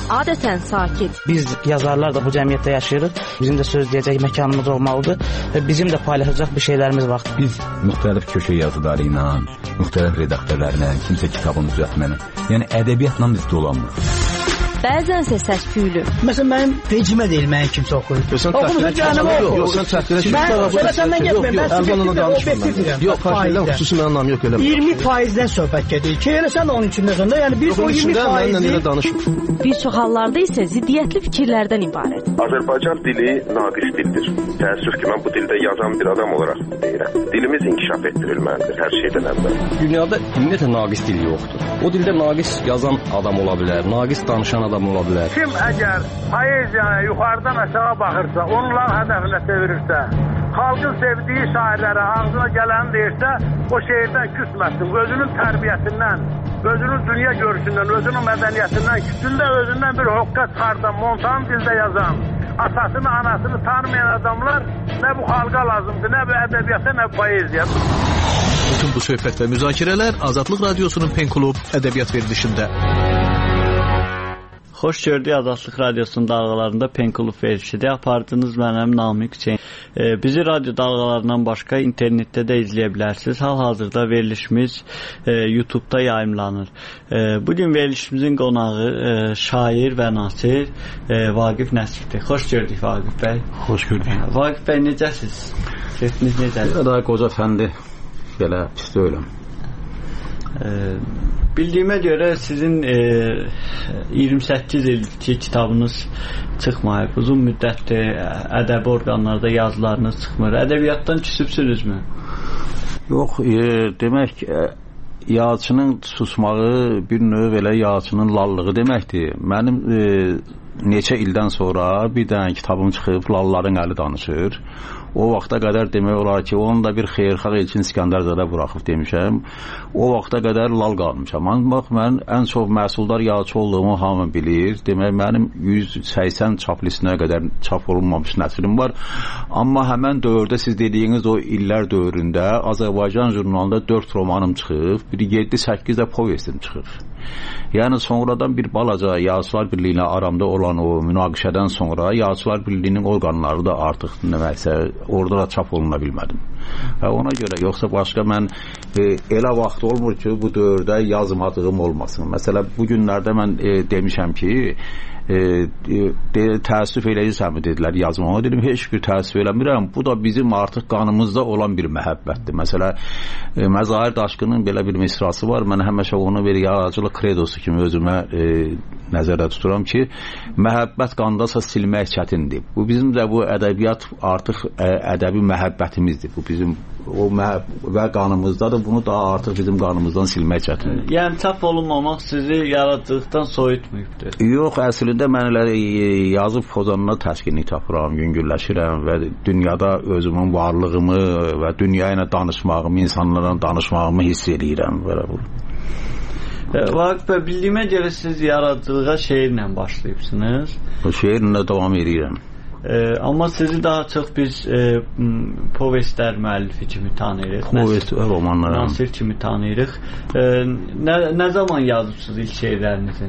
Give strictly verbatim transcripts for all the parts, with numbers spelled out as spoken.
adətən sakit. Biz yazarlar da bu cəmiyyətdə yaşayırıq. Bizim də söz deyəcək məkanımız olmalıdır və bizim də paylaşacaq bir şeylərimiz var. Biz müxtəlif köşə yazıları ilə, müxtəlif redaktörlərlə, kimsə kitabını düzəltməklə, yəni ədəbiyyatla biz dolanmırıq. Bəzənsə səs-küylü. Məsələn, mənim vecimə deyil, mənim kimsə oxuyur. Oxumusun canım, yox. Yox, sən təhqilə kimi. Mən səndən getməyim, mən subjektiv və obyektiv deyirəm. Yox, fərqlə xüsusi mənim anlam yox, eləmə. iyirmi faizdən söhbət gedir ki, elə sən də onun içində sonda, yəni biz o iyirmi faizi... Bir çox hallarda isə ziddiyyətli fikirlərdən ibarət. Azərbaycan dili naqis dildir. Təəssüf ki, mən bu dildə yazan bir adam olaraq deyirəm. Dilimiz inkişaf etdirilməlidir hər şeydən əvvəl. Dünyada ümumiyyətlə naqis dil yoxdur. O dildə naqis yazan adam ola bilər, naqis danışan adam ola bilər. Kim əgər poeziyaya yuxarıdan aşağı baxırsa, onların hədəfinə çevirirsə, xalqın sevdiyi şairlərə ağzına gələni deyirsə, o şeirdən küsməsin. Özünün tərbiyəsindən, özünün dünya görüşündən, özünün mədəniyyətindən, küsündə özündən bir hoqqa çıxardan, montan dildə yazan, atasını, anasını tanımayan adamlar nə bu xalqa lazımdır, nə bu ədəbiyyata, nə bu poeziya. Bütün bu söhbət və müzakirələr Azadlıq Radiosunun Pen Klub ədəbiyyat verilişində. Xoş gördük Azadlıq Radiosunun dalğalarında Pen Klub verilişidir. Apardınız mənim Namiq Hüseyn. E, bizi radyo dalğalarından başqa internetdə də izləyə bilərsiniz. Hal-hazırda verilişimiz e, YouTube-da yayımlanır. E, bugün verilişimizin qonağı e, şair və nasir e, Vaqif Nəsifdir. Xoş gördük Vaqif bəy. Xoş gördük. E, Vaqif bəy necəsiz? Sesiniz necədir? Daha qoca fəndi belə pis deyiləm. E, Bildiyimə görə sizin e, iyirmi səkkiz ilki kitabınız çıxmayıb. Uzun müddətdir ədəbi orqanlarda yazılarınız çıxmır. Ədəbiyyatdan küsübsünüzmü? Yox, e, demək e, yazıçının susmağı bir növ elə yazıçının lallığı deməkdir. Mənim e, neçə ildən sonra bir dənə kitabım çıxıb, lalların əli danışır. O vaxta qədər demək olar ki, onun da bir xeyirxah Elçin İskəndərzadə buraxıb demişəm. O vaxta qədər lal qalmışam. Bax, mən ən çox məhsuldar yazıcı olduğumu hamı bilir. Demək, mənim yüz səksən çap listinə qədər çap olunmamış nəsrim var. Amma həmən dövrdə, siz dediyiniz o illər dövründə Azərbaycan jurnalında dörd romanım çıxıb, bir yeddi səkkiz də povestim çıxıb. Yəni sonradan bir balaca Yazıçılar Birliyinə aramda olan o münaqişədən sonra Yazıçılar Birliyinin orqanları da artıq deməksə orada da çap oluna bilmədim. Və ona görə, yoxsa başqa mən e, elə vaxt olmur ki, bu dövrdə yazmadığım olmasın. Məsələn, bu günlərdə mən e, demişəm ki, e, de, təəssüf eləyirsən mi dedilər yazmama. Dedim, heç bir təəssüf eləmirəm. Bu da bizim artıq qanımızda olan bir məhəbbətdir. Məsələn, e, Məzahir Daşqının belə bir misrası var. Mən həmişə onu bir yaradıcılıq kredosu kimi özümə e, nəzərdə tuturam ki, məhəbbət qandasa silmək çətindir. Bu bizim də bu ədəbiyyat artıq ə, ədəbi məhəbbətimizdir. Bu bizim o məhəb və qanımızdadır. Bunu da artıq bizim qanımızdan silmək çətindir. Yəni çap olunmamaq sizi yaradıcılıqdan soyutmayıbdır. Yox, əslində mən elə yazıb pozanına təskinlik tapıram, yüngülləşirəm və dünyada özümün varlığımı və dünya ilə danışmağımı, insanlarla danışmağımı hiss edirəm. Belə bu. Vaqif bəy, bildiyimə görə siz yaradıcılığa şeirlə başlayıbsınız. O şeirlə davam edirəm. E, amma sizi daha çox biz e, povestlər müəllifi kimi tanıyırıq. Povest, romanlar. Nasir kimi tanıyırıq. E, nə, nə zaman yazıbsınız ilk şeirlərinizi?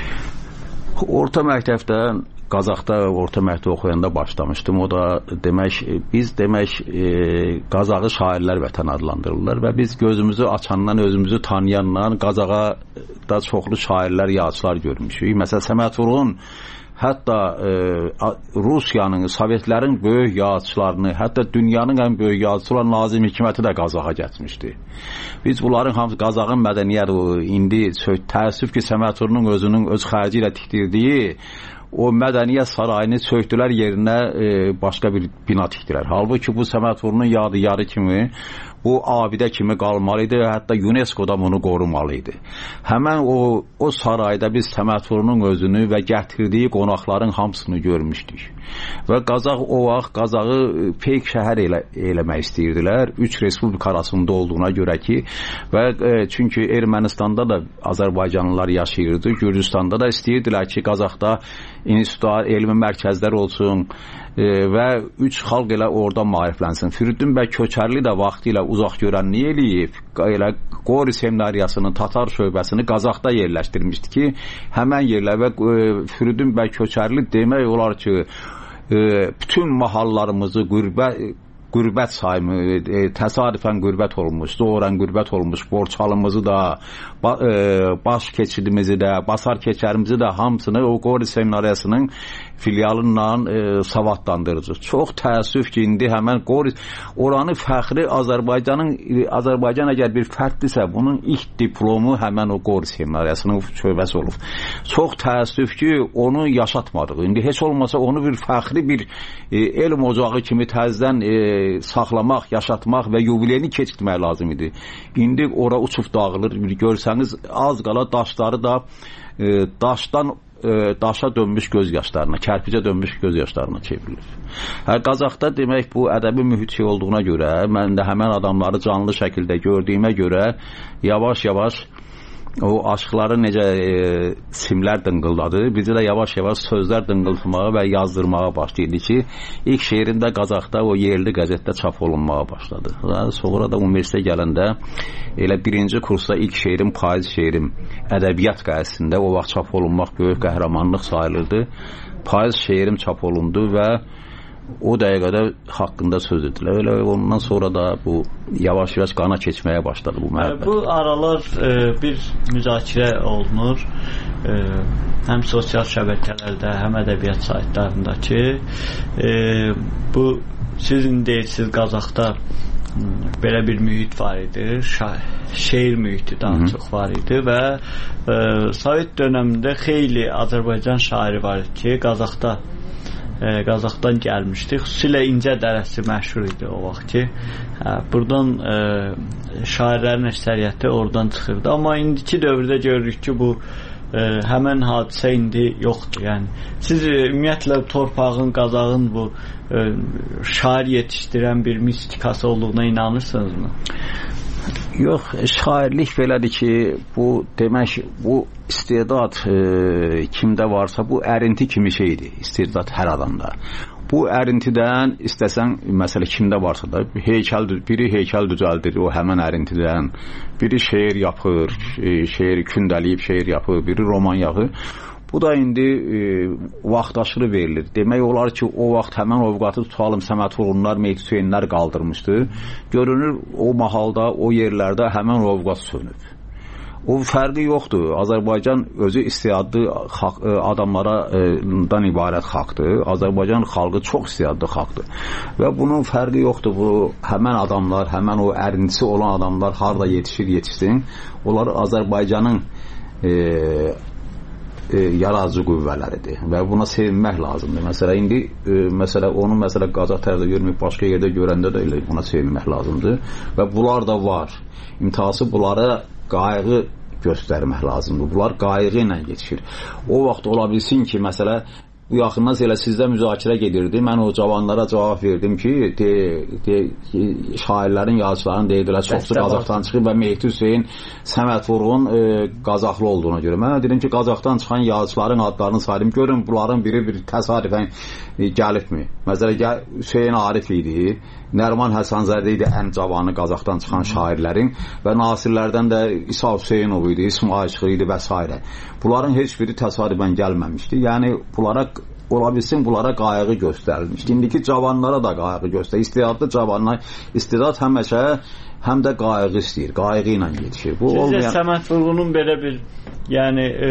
Orta məktəbdə, Qazaxda orta məktəb oxuyanda başlamışdım. O da demək, biz demək e, Qazağı şairlər vətən adlandırırlar və biz gözümüzü açandan, özümüzü tanıyandan Qazağa da çoxlu şairlər, yazıçılar görmüşük. Məsələn, Səməd Vurğun hətta e, Rusiyanın, Sovetlərin böyük yazıçılarını, hətta dünyanın ən böyük yazıçısı olan Nazim Hikməti də Qazağa getmişdi. Biz bunların hamısı Qazağın mədəniyyəti, indi təəssüf ki, Səməd Vurğunun özünün öz xərci ilə tikdirdiyi o mədəniyyət sarayını söktülər, yerinə e, başqa bir bina tikdilər. Halbuki bu Səməd Vurğunun yadigarı kimi, bu abidə kimi qalmalı idi və hətta UNESCO-da bunu qorumalı idi. Həmən o, o sarayda biz Səməd Vurğunun özünü və gətirdiyi qonaqların hamısını görmüşdük. Və Qazaq o vaxt Qazağı feyk şəhər elə, eləmək istəyirdilər. Üç respublika arasında olduğuna görə ki, və e, çünki Ermənistanda da Azərbaycanlılar yaşayırdı, Gürcüstanda da istəyirdilər ki, Qazaqda institutlar, elmi mərkəzlər olsun e, və üç xalq elə orada maariflənsin. Firidun bəy Köçərli də vaxtı ilə uzaq görənliyi eləyib, elə Qori seminariyasının Tatar şöbəsini Qazaxda yerləşdirmişdi ki, həmən yerlə və Firidun bəy Köçərli demək olar ki, bütün mahallarımızı qürbət qürbət sayımı, e, təsadüfən qürbət olmuş, doğrudan qürbət olmuş Borçalımızı da, ba, e, baş keçidimizi də, basar keçərimizi də hamısını o Qori seminariyasının filialından e, savadlandırıcı. Çox təəssüf ki, indi həmən Qori oranı fəxri Azərbaycanın Azərbaycan əgər bir fərddirsə, bunun ilk diplomu həmən o Qori seminariyasının şöbəsi olub. Çox təəssüf ki, onu yaşatmadıq. İndi heç olmasa onu bir fəxri bir e, elm ocağı kimi təzdən e, saxlamaq, yaşatmaq və yubileyini keçirtmək lazım idi. İndi ora uçub dağılır. Görsəniz az qala daşları da e, daşdan e, daşa dönmüş göz yaşlarına, kərpicə dönmüş göz yaşlarına çevrilir. Hə, Qazaxda demək bu ədəbi mühit şey olduğuna görə, mən də həmən adamları canlı şəkildə gördüyümə görə yavaş-yavaş o aşıqları necə e, simlər dınqıldadı, bizə də yavaş-yavaş sözlər dınqıltmağa və yazdırmağa başlaydı ki, ilk şeirim də Qazaxda o yerli qəzetdə çap olunmağa başladı. Sonra da universitetə gələndə elə birinci kursda ilk şeirim, payız şeirim ədəbiyyat qəzetində o vaxt çap olunmaq böyük qəhrəmanlıq sayılırdı. Payız şeirim çap olundu və o dəqiqədə haqqında söz edilər. Elə ondan sonra da bu yavaş-yavaş qana keçməyə başladı bu məhəbbət. Bu aralar e, bir müzakirə olunur. E, həm sosial şəbəkələrdə, həm ədəbiyyat saytlarında ki, e, bu sizin deyirsiniz Qazaxda belə bir mühit var idi. Şeir mühiti daha Hı-hı. çox var idi və e, Sovet dövründə xeyli Azərbaycan şairi var idi ki, Qazaxda E, Qazaxdan gəlmişdi. Xüsusilə İncə Dərəsi məşhur idi o vaxt ki. Hə, buradan e, şairlərin əksəriyyəti oradan çıxırdı. Amma indiki dövrdə görürük ki, bu e, həmən hadisə indi yoxdur. Yəni siz e, ümumiyyətlə torpağın, Qazaxın bu e, şair yetişdirən bir mistikası olduğuna inanırsınızmı? Yox, şairlik belədir ki, bu demək, bu istedad e, kimdə varsa, bu ərinti kimi şeydir, istedad hər adamda. Bu ərintidən istəsən, məsələ kimdə varsa da, heykəl, biri heykəl düzəldir o həmən ərintidən, biri şeir yapır, e, şeir kündəliyib şeir yapır, biri roman yapır. Bu da indi e, vaxtaşırı verilir. Demək olar ki, o vaxt həmən ovqatı tutalım Səməd Vurğunlar, Mehdi Hüseynlər qaldırmışdı. Görünür, o mahalda, o yerlərdə həmən ovqat sönüb. O fərqi yoxdur. Azərbaycan özü istedadlı adamlardan ibarət xalqdır. Azərbaycan xalqı çox istedadlı xalqdır. Və bunun fərqi yoxdur. Bu həmən adamlar, həmən o ərintisi olan adamlar harda yetişir, yetişsin. Onlar Azərbaycanın e, E, yaradıcı qüvvələridir və buna sevinmək lazımdır. Məsələ indi e, məsələ onu məsələ Qazax tərəfdə görməyib başqa yerdə görəndə də elə buna sevinmək lazımdır və bunlar da var. İmtihası bunlara qayğı göstərmək lazımdır. Bunlar qayğı ilə yetişir. O vaxt ola bilsin ki, məsələ bu yaxından elə sizdə müzakirə gedirdi. Mən o cavanlara cavab verdim ki, de, de, şairlərin, yazıçıların deyirdilər, çoxsu Qazaxdan çıxıb və Mehdi Hüseyn, Səməd Vurğun e, Qazaxlı olduğuna görə. Mən dedim ki, Qazaxdan çıxan yazıçıların adlarını saydım. Görün, bunların biri bir təsadüfən e, gəlibmi? Məsələn, Hüseyn Arif idi, Nərman Həsənzadə idi ən cavanı Qazaxdan çıxan şairlərin və nasirlərdən də İsa Hüseynov idi, İsmail Şıxır idi və s. Bunların heç biri təsadüfən gəlməmişdi. Yəni, bunlara ola bilsin, bunlara qayğı göstərilmişdi. İndiki cavanlara da qayğı göstərir. İstedadlı cavanlar, istedad həməşə həm də qayğı istəyir, qayğı ilə yetişir. Bu Sizcə olmayan... Səməd Vurğunun belə bir, yəni e,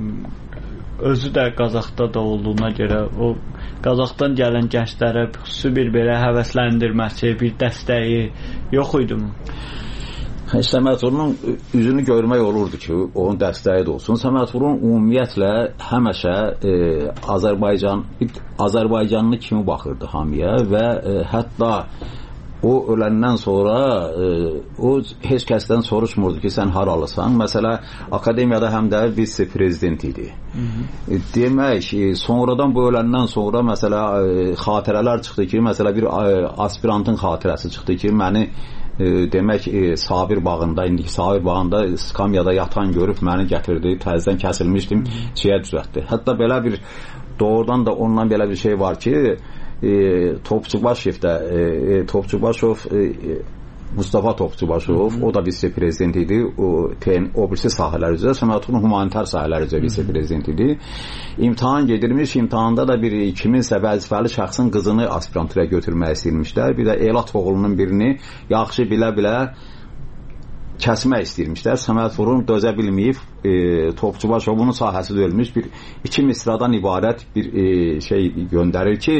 özü də Qazaxda da olduğuna görə o Qazaxdan gələn gənclərə xüsusi bir belə həvəsləndirməsi, bir dəstəyi yox idi mi? Səməd Vurğunun üzünü görmək olurdu ki, onun dəstəyi də olsun. Səməd Vurğun ümumiyyətlə həməşə e, Azərbaycan, Azərbaycanlı kimi baxırdı hamıya və e, hətta o öləndən sonra e, o heç kəsdən soruşmurdu ki, sən haralısan. Məsələ, akademiyada həm də vitse-prezident idi. Hı -hı. E, demək, e, sonradan bu öləndən sonra məsələ e, xatirələr çıxdı ki, məsələ bir e, aspirantın xatirəsi çıxdı ki, məni E, demək e, Sabir bağında, indiki Sabir bağında skamyada yatan görüb məni gətirdi, təzədən kəsilmişdim, çiyə düzəltdi. Hətta belə bir doğrudan da ondan belə bir şey var ki, e, Topçubaşevdə e, Topçubaşov e, Mustafa Topçubaşov, o da vitse-prezident idi. O, ten, o birisi sahələr üzrə, Səməd Vurğun humanitar sahələr üzrə vitse-prezident idi. İmtahan gedirmiş, imtahanda da bir kiminsə vəzifəli şəxsin qızını aspiranturaya götürmək istəyirmişlər. Bir də Elat oğlunun birini yaxşı bilə-bilə kəsmək istəyirmişlər. Səməd Vurğun dözə bilməyib, e, Topçubaşovun sahəsi dölmüş bir iki misradan ibarət bir e, şey göndərir ki,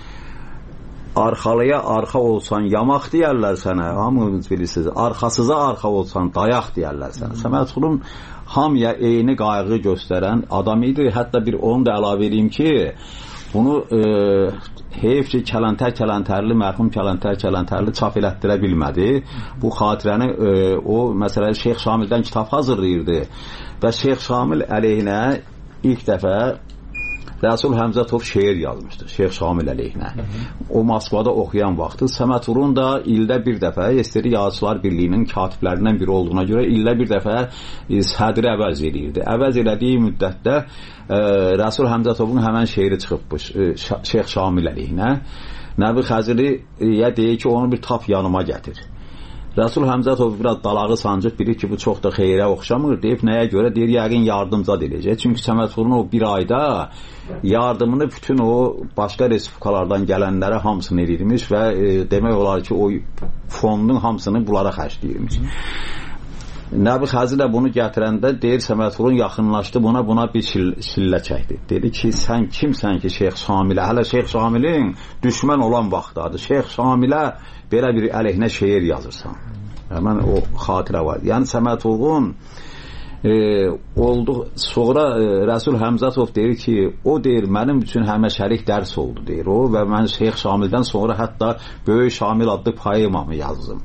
arxalıya arxa olsan yamaq deyərlər sənə, hamınız bilirsiniz, arxasıza arxa olsan dayaq deyərlər sənə. Səməd Vurğun hamıya eyni qayğı göstərən adam idi. Hətta bir onu da əlavə edeyim ki, bunu e, heyf ki, Kələntər-Kələntərli, mərhum Kələntər-Kələntərli çap elətdirə bilmədi. Bu xatirəni e, o, məsələlə Şeyx Şamildən kitab hazırlayırdı və Şeyx Şamil əleyhinə ilk dəfə Rəsul Həmzətov şeir yazmışdı Şeyx Şamil əleyhinə. O Moskvada oxuyan vaxtı Səməd Vurğun da ildə bir dəfə S S R Yazıçılar Birliyinin katiblərindən biri olduğuna görə ildə bir dəfə e, sədri əvəz edirdi. Əvəz elədiyi müddətdə e, Rəsul Həmzətovun həmən şeiri çıxıbmış e, Şeyx Şamil əleyhinə. Nəbi Xəzriyə deyir ki, onu bir tap yanıma gətir. Rəsul Həmzətov biraz dalağı sancıb bilir ki, bu çox da xeyrə oxşamır. Deyib nəyə görə? Deyir, yəqin yardımca edəcək. Çünki Səməd Vurğun o bir ayda yardımını bütün o başqa respublikalardan gələnlərə hamısını edirmiş və e, demək olar ki, o fondun hamısını bunlara xərcləyirmiş. Nəbi Xəzri də bunu gətirəndə deyir, Səməd Vurğun yaxınlaşdı buna, buna bir şillə çəkdi. Dedi ki, sən kimsən ki, Şeyx Şamilə, hələ Şeyx Şamilin düşmən olan vaxtdadır. Şeyx Şamilə belə bir əleyhinə şeir yazırsan. Həmən o xatirə var. Yəni Səməd Vurğun e, oldu, sonra e, Rəsul Həmzətov deyir ki, o deyir, mənim üçün həməşərik dərs oldu, deyir o, və mən Şeyx Şamildən sonra hətta Böyük Şamil adlı poemamı yazdım.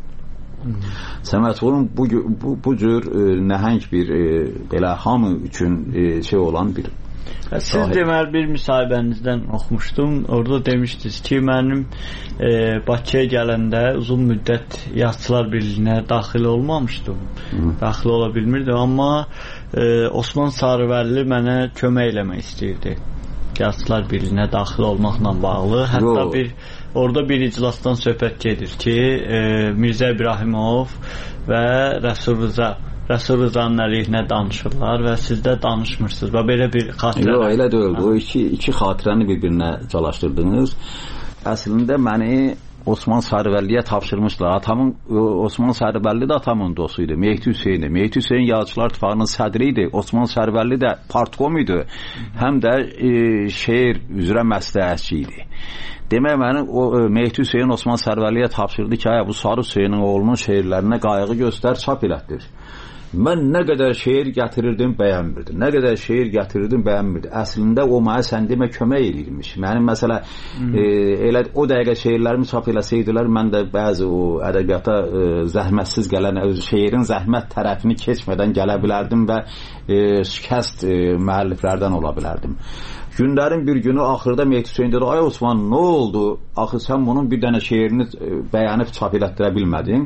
Səməd Vurğun bu, bu, bu cür e, nəhəng bir e, belə hamı üçün e, şey olan bir Siz sahib. Deməli bir müsahibənizdən oxumuşdum. Orada demişdiniz ki, mənim e, Bakıya gələndə uzun müddət Yazıçılar Birliyinə daxil olmamışdım. Hı. Daxil ola bilmirdim, amma e, Osman Sarıvəlli mənə kömək eləmək istəyirdi. Yazıçılar Birliyinə daxil olmaqla bağlı. Hətta Yo. bir orada bir iclasdan söhbət gedir ki, e, Mirzə İbrahimov və Rəsul Rıza Rəsul Rızanın əleyhinə danışırlar və siz də danışmırsınız və belə bir xatirə. Yox, elə deyil. O iki, iki xatirəni bir-birinə calaşdırdınız. Əslində məni Osman Sarıvəlliyə tapşırmışlar. Atamın, Osman Sarıvəlli də atamın dostu idi. Mehdi Hüseyin. Mehdi Hüseyin Yazıçılar İttifaqının sədri idi. Osman Sarıvəlli də partkom idi. Həm də e, şeir üzrə məsləhətçi idi. Demək, mənim o Mehdi Hüseyin Osman Sarıvəlliyə tapşırdı ki, bu Sarı Hüseynin oğlunun şeirlərinə qayğı göstər, çap elətdir. Mən nə qədər şeir gətirirdim, bəyənmirdim. Nə qədər şeir gətirirdim, bəyənmirdim. Əslində o mənə sən demə kömək edirmiş. Mənim məsələ e, elə o dəqiqə şeirlərimi çap eləsəydilər, mən də bəzi o ədəbiyyata e, zəhmətsiz gələn şeirin zəhmət tərəfini keçmədən gələ bilərdim və e, şikəst e, müəlliflərdən ola bilərdim. Günlərin bir günü axırda Mehdi Hüseyin dedi, ay Osman, nə oldu? Axı sən bunun bir dənə şeirini e, bəyənib çap elətdirə bilmədin.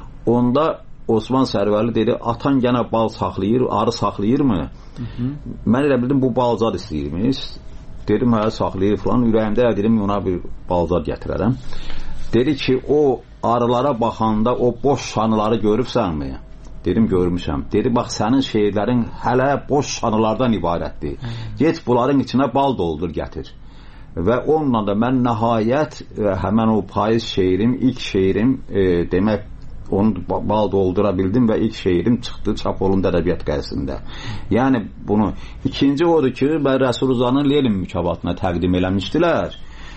Onda Osman Sərvəli dedi, atan gənə bal saxlayır, arı saxlayırmı? Hı -hı. Mən elə bildim, bu balzad istəyirmiş. Dedim, hə, saxlayır falan. Ürəyimdə dedim, ona bir balzad gətirərəm. Dedi ki, o arılara baxanda o boş şanıları görübsənmi? Dedim, görmüşəm. Dedi, bax, sənin şeirlərin hələ boş şanılardan ibarətdir. Hı. Get bunların içinə bal doldur, gətir. Və onunla da mən nəhayət həmən o payız şeirim, ilk şeirim e, demək, onu bal doldura bildim və ilk şeirim çıxdı çap olundu ədəbiyyat qəzetində. Yəni bunu ikinci odur ki, mən Rəsul Rızanın Lenin mükafatına təqdim eləmişdilər.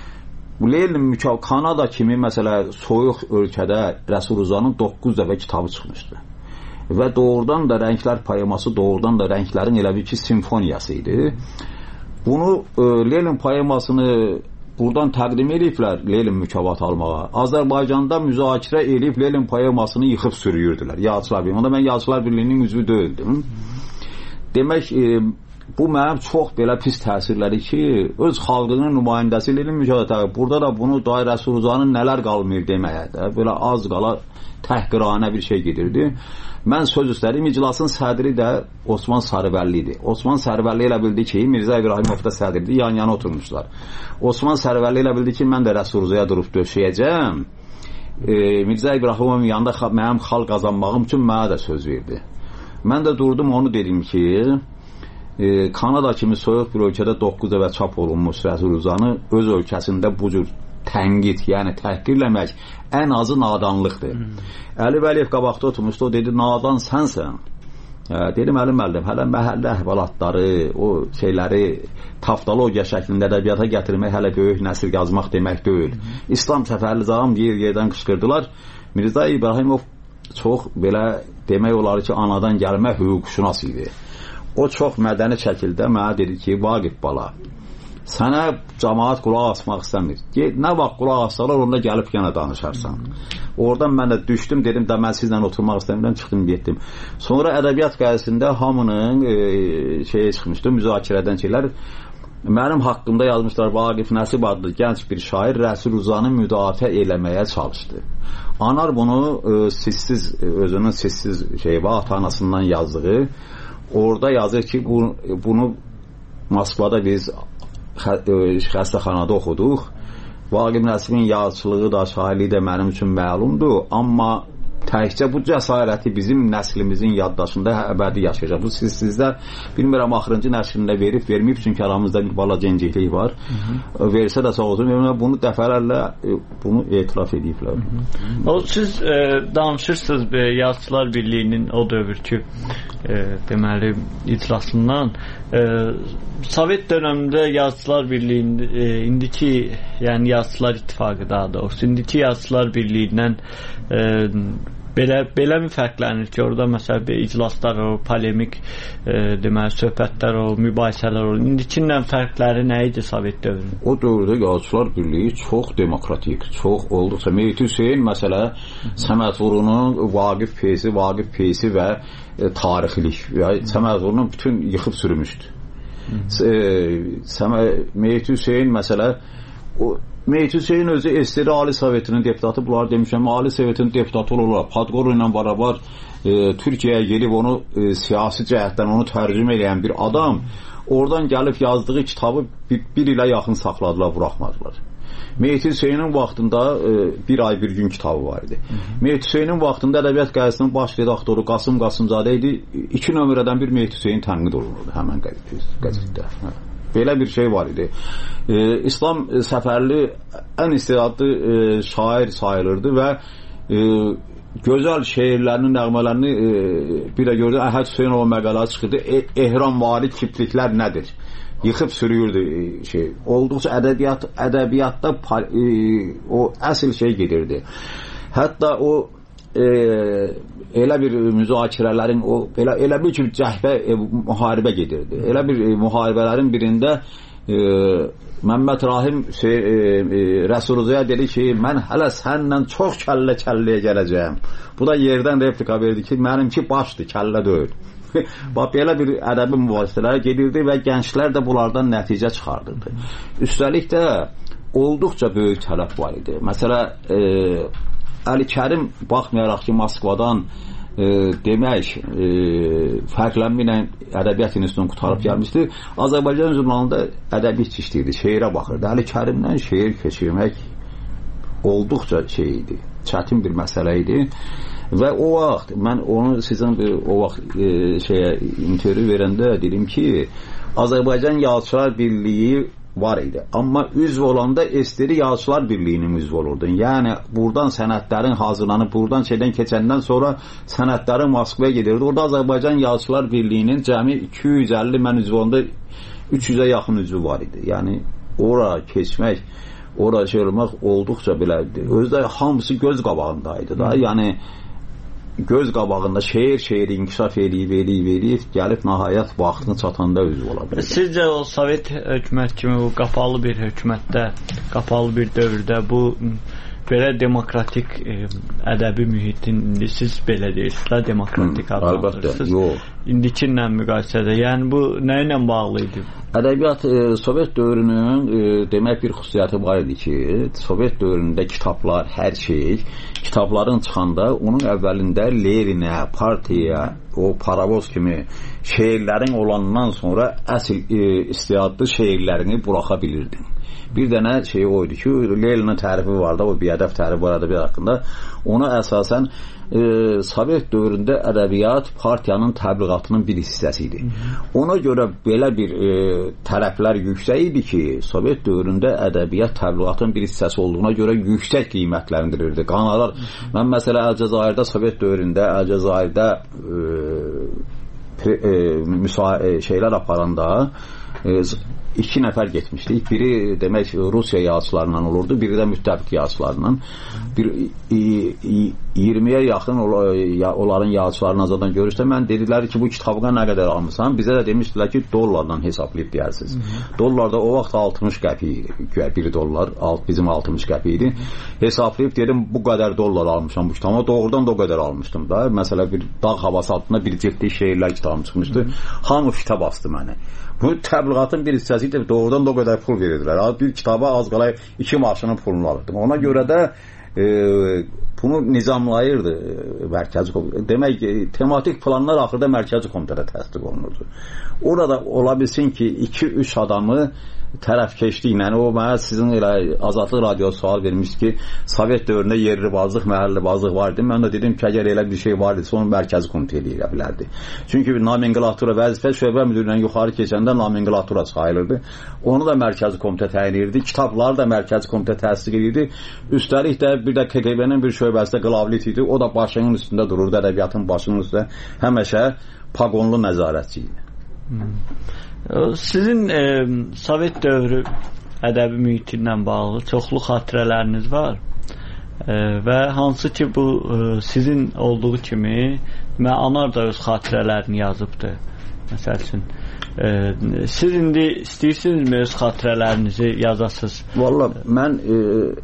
Bu Lenin mükafatı Kanada kimi məsələ soyuq ölkədə Rəsul Rızanın doqquz dəfə kitabı çıxmışdı. Və doğrudan da Rənglər poeması doğrudan da rənglərin elə bir ki simfoniyası idi. Bunu e, Lenin poemasını buradan təqdim ediblər Lenin mükafatı almağa. Azərbaycanda müzakirə edib Lenin poemasını yıxıb sürüyürdülər. Yazıçılar Birliyi. Onda mən Yazıçılar Birliyinin üzvü deyildim. Demək, e, bu mənim çox belə pis təsirləri ki, öz xalqının nümayəndəsi Lenin mükafatı. Burada da bunu Day Rəsul Rızanın nələr qalmır deməyə də. Belə az qala təhqiranə bir şey gedirdi. Mən söz üstədim, iclasın sədri də Osman Sarıvəlli idi. Osman Sarıvəlli elə bildi ki, Mirzə İbrahimov da sədrdir, yan-yana oturmuşlar. Osman Sarıvəlli elə bildi ki, mən də Rəsul Rızaya durub döşəyəcəm. e, Mirzə İbrahimovun yanında mənim xal qazanmağım üçün mənə də söz verdi. Mən də durdum onu dedim ki, e, Kanada kimi soyuq bir ölkədə doqquz dəfə çap olunmuş Rəsul Ruzanı öz ölkəsində bu cür tənqid, yəni təhqirləmək ən azı nadanlıqdır. Hmm. Əli Vəliyev qabaqda oturmuşdu, o dedi, nadan sənsən. E, dedim, Əli müəllim, hələ məhəllə əhvalatları, o şeyləri taftologiya şəklində ədəbiyyata gətirmək hələ böyük nəsil yazmaq demək deyil. Hmm. İslam Səfərlizadəm yer-yerdən qışqırdılar. Mirzə İbrahimov çox belə demək olar ki, anadan gəlmə hüquqşünas idi. O çox mədəni şəkildə mənə dedi ki, Vaqif bala, sənə cəmaət qulaq asmaq istəmir. Nə vaxt qulaq assalar, onda gəlib yenə danışarsan. Oradan mən də düşdüm, dedim də mən sizlə oturmaq istəmirəm, çıxdım, getdim. Sonra ədəbiyyat qəzetində hamının e, şeyə çıxmışdı, müzakirədən şeylər. Mənim haqqımda yazmışlar, Vaqif Nəsib adlı gənc bir şair Rəsul Ruzanı müdafiə eləməyə çalışdı. Anar bunu e, sissiz, özünün sissiz şey var, ata-anasından yazdığı. Orada yazır ki, bu, bunu Moskvada biz xəstəxanada oxuduq. Vaqif Nəsibin yazıçılığı da, şairliyi də mənim üçün məlumdur, amma təkcə bu cəsarəti bizim nəslimizin yaddaşında əbədi yaşayacaq. Bu siz sizdə bilmirəm axırıncı nəşrində verib, verməyib, çünki aramızda bir bala genciklik var. Hı -hı. Versə də sağ olsun, bunu dəfələrlə bunu etiraf ediblər. O siz e, danışırsınız be, Yazıçılar Birliyinin o dövrkü e, deməli iclasından e, Sovet dövründə Yazıçılar Birliyində e, indiki, yəni Yazıçılar İttifaqı daha doğrusu, indiki Yazıçılar Birliyindən e, belə belə mi fərqlənir ki, orada məsələn bir iclaslar o, polemik e, deməli söhbətlər o, mübahisələr o. İndikindən fərqləri nə idi Sovet dövründə? O dövrdə Yazıçılar Birliyi çox demokratik, çox olduqca Mehdi Hüseyn məsələ Səməd Vurunun Vaqif Peysi, Vaqif Peysi və e, tarixilik və Səməd Vurunun bütün yıxıb sürmüşdü. E, Mehdi Hüseyn məsələ o Mehdi Hüseyn özü S S R Ali Sovetinin deputatı, bunlar demişəm, Ali Sovetinin deputatı olurlar. Podgorla ilə beraber e, Türkiyəyə gelib onu e, siyasi cəhətdən onu tərcümə edən bir adam oradan gəlib yazdığı kitabı bir, bir ilə yaxın saxladılar, buraxmadılar. Mehdi Hüseynin vaxtında e, bir ay bir gün kitabı var idi. Mehdi Hüseynin vaxtında Ədəbiyyat Qəzetinin baş redaktoru Qasım Qasımzadə idi. İki nömrədən bir Mehdi Hüseyin tənqid olunurdu həmən qəzetdə. Belə bir şey var idi. E, İslam Səfərli ən istedadlı e, şair sayılırdı və e, gözəl şeirlərinin, nəğmələrini e, bir də gördü. Əhəd Hüseynova məqalə çıxırdı. E, ehramvari kipliklər nədir? Yıxıb sürüyürdü e, şey. Olduqca ədəbiyyat, ədəbiyyatda e, o əsl şey gedirdi. Hətta o e, elə bir müzakirələrin o elə elə bir ki cəhbə e, müharibə gedirdi. Elə bir e, müharibələrin birində e, Məmməd Rahim şey, e, e, Rəsuluzaya dedi ki, mən hələ səndən çox kəllə-kəlləyə gələcəyəm. Bu da yerdən replika verdi ki, mənimki başdır, kəllə deyil. Bax belə bir ədəbi mübahisələrə gedirdi və gənclər də bunlardan nəticə çıxardırdı. Üstəlik də olduqca böyük tələb var idi. Məsələ e, Əli Kərim baxmayaraq ki, Moskvadan e, demək e, fərqlənməklə ədəbiyyat institutunu qutarıb gəlmişdi. Azərbaycan jurnalında ədəbiyyat işləyirdi, şeirə baxırdı. Əli Kərimdən şeir keçirmək olduqca şey idi, çətin bir məsələ idi. Və o vaxt mən onu sizin o vaxt e, şeyə intervyu verəndə dedim ki, Azərbaycan Yazıçılar Birliyi var idi. Amma üzv olanda S S R Yazıçılar Birliyinin üzv olurdu. Yəni buradan sənədlərin hazırlanıb, buradan şeydən keçəndən sonra sənədlərin Moskvaya gedirdi. Orada Azərbaycan Yazıçılar Birliyinin cəmi iki yüz əlli, mən üzv olanda üç yüzə yaxın üzvü var idi. Yəni ora keçmək, ora şey olmaq olduqca belədir. Özdə hamısı göz qabağındaydı da. Yəni göz qabağında şeir-şeir inkişaf edib, edib, edib, gəlib nəhayət vaxtını çatanda üzv ola bilər. Sizcə o Sovet hökumət kimi bu qapalı bir hökumətdə, qapalı bir dövrdə bu belə demokratik e, ədəbi mühitin siz belə deyirsiniz, demokratik adlandırırsınız. Yox. indikinlə müqayisədə. Yəni bu nə ilə bağlı idi? Ədəbiyyat e, Sovet dövrünün e, demək bir xüsusiyyəti var idi ki, Sovet dövründə kitablar, hər şey, kitabların çıxanda onun əvvəlində Leninə, partiyaya, o paravoz kimi şeirlərin olandan sonra əsl e, istedadlı şeirlərini buraxa bilirdin. Bir dənə şey o idi ki, Leninin tərifi var da, o biədəf tərifi var ədəbiyyat haqqında. Ona əsasən e, Sovet dövründə ədəbiyyat partiyanın təbliğatının bir hissəsi idi. Ona görə belə bir e, tərəflər yüksək idi ki, Sovet dövründə ədəbiyyat təbliğatın bir hissəsi olduğuna görə yüksək qiymətləndirilirdi. Qanalar, mən məsələ Əlcəzairdə, Sovet dövründə Əlcəzairdə e, pre, e, müsa e, şeylər aparanda e, iki nəfər getmişdik. Biri demək Rusiya yazıçılarından olurdu, biri də müttəfiq yazıçılarından. Bir iyirmiyə yaxın onların yazıçılarını azadan görürsə, mən dedilər ki, bu kitabına nə qədər almışsan? Bizə də demişdilər ki, dollardan hesablayıb deyərsiniz. Dollarda o vaxt altmış qəpi idi. bir dollar, bizim altmış qəpi idi. Hesablayıb dedim, bu qədər dollar almışam bu kitabı. Doğrudan da o qədər almışdım da. Məsələ bir dağ havası altında bir ciddi şeirlər kitabım çıxmışdı. Hamı fitə bastı məni. Bu təbliğatın bir hissəsi idi, doğrudan da o qədər pul verirdilər. Bir kitaba az qala iki maşının pulunu alırdım. Ona görə də e, bunu nizamlayırdı mərkəzi komitə. Demək ki, tematik planlar axırda mərkəzi komitədə təsdiq olunurdu. Orada ola bilsin ki, iki üç adamı tərəfkeşliklə, o mənə sizin elə Azadlıq radiosu sual vermiş ki, Sovet dövründə yerli bazlıq, məhəlli bazlıq var idi. Mən də dedim ki, əgər elə bir şey var idisə, onu mərkəzi komitə eləyə bilərdi. Çünki nomenklatura vəzifə şöbə müdürlüyündən yuxarı keçəndə nomenklatura sayılırdı. Onu da mərkəzi komitə təyin edirdi. Kitabları da mərkəzi komitə təsdiq edirdi. Üstəlik də bir də K G B-nin bir şöbəsində qlavlit idi. O da başının üstündə dururdu, ədəbiyyatın başının üstündə. Həmişə paqonlu nəzarətçi idi. Hmm. Sizin e, Sovet dövrü ədəbi mühiti ilə bağlı çoxlu xatirələriniz var e, və hansı ki bu e, sizin olduğu kimi və Anar da öz xatirələrini yazıbdır. Məsəl üçün e, siz indi istəyirsinizmi öz xatirələrinizi yazasınız? Valla mən e,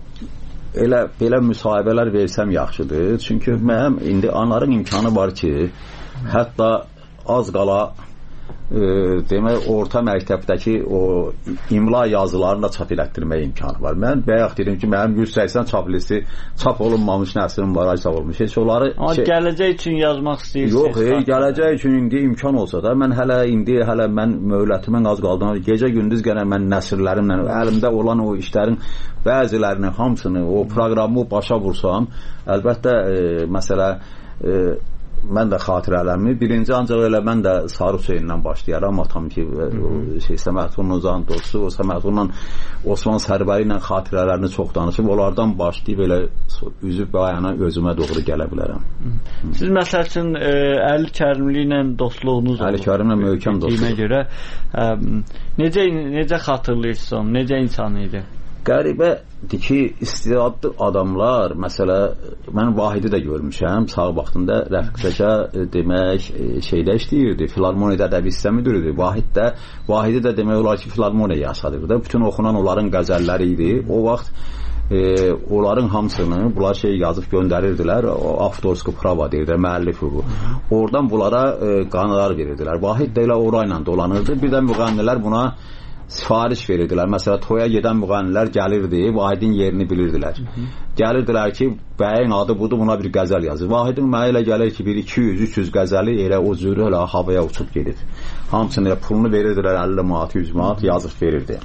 elə belə müsahibələr versəm yaxşıdır. Çünki mənim indi Anarın imkanı var ki, hətta az qala E, demək orta məktəbdəki o imla yazılarını da çap elətdirməyə imkanı var. Mən bayaq dedim ki, mənim yüz səksən çap listi çap olunmamış nəsrim var, çap olmuş. Heç onları Amma şey... gələcək üçün yazmaq istəyirsiniz? Yox, e, gələcək üçün indi imkan olsa da mən hələ indi hələ mən möhlətimin az qaldığını, gecə gündüz gələn mən nəsrlərimlə, əlimdə olan o işlərin bəzilərini, hamısını, o proqramı başa vursam, əlbəttə e, məsələ e, mən də xatirələrimi, birinci ancaq elə mən də Sarı Hüseyndən başlayaram, atam ki, şey, Səməhdun Nuzanın dostu, o Səməhdunla Osman Sərbəri ilə xatirələrini çox danışıb, onlardan başlayıb elə üzüb bayana özümə doğru gələ bilərəm. Siz məsəl üçün e, Əli Kərimli ilə dostluğunuz olur. Əli Kərimlə möhkəm dostluq. Görə, e, necə, necə xatırlayırsınız onu, necə insan idi? Qəribədir ki, istedadlı adamlar, məsələ, mən Vahidi də görmüşəm, sağ vaxtında Rəfiqzəkə demək şeydə işləyirdi, Filarmoniyada ədəbi hissə müdürüdür. Vahid də, Vahidi də demək olar ki, Filarmoniya yaşadırdı. Bütün oxunan onların qəzəlləri idi. O vaxt e, onların hamısını bunlar şey yazıb göndərirdilər, avtorski prava deyirdilər, müəllif bu. Oradan bunlara e, qanalar verirdilər. Vahid də elə orayla dolanırdı. Bir də müğənnilər buna sifariş verirdilər. Məsələn, toya gedən müğənnilər gəlirdi, Vahidin yerini bilirdilər. Gəlirdilər ki, bəyin adı budur, buna bir qəzəl yazır. Vahidin mənə elə gəlir ki, bir iki yüz üç yüz qəzəli elə o cürü elə havaya uçub gedir. Hamısını elə pulunu verirdilər, əlli manat, yüz manat yazıb verirdi.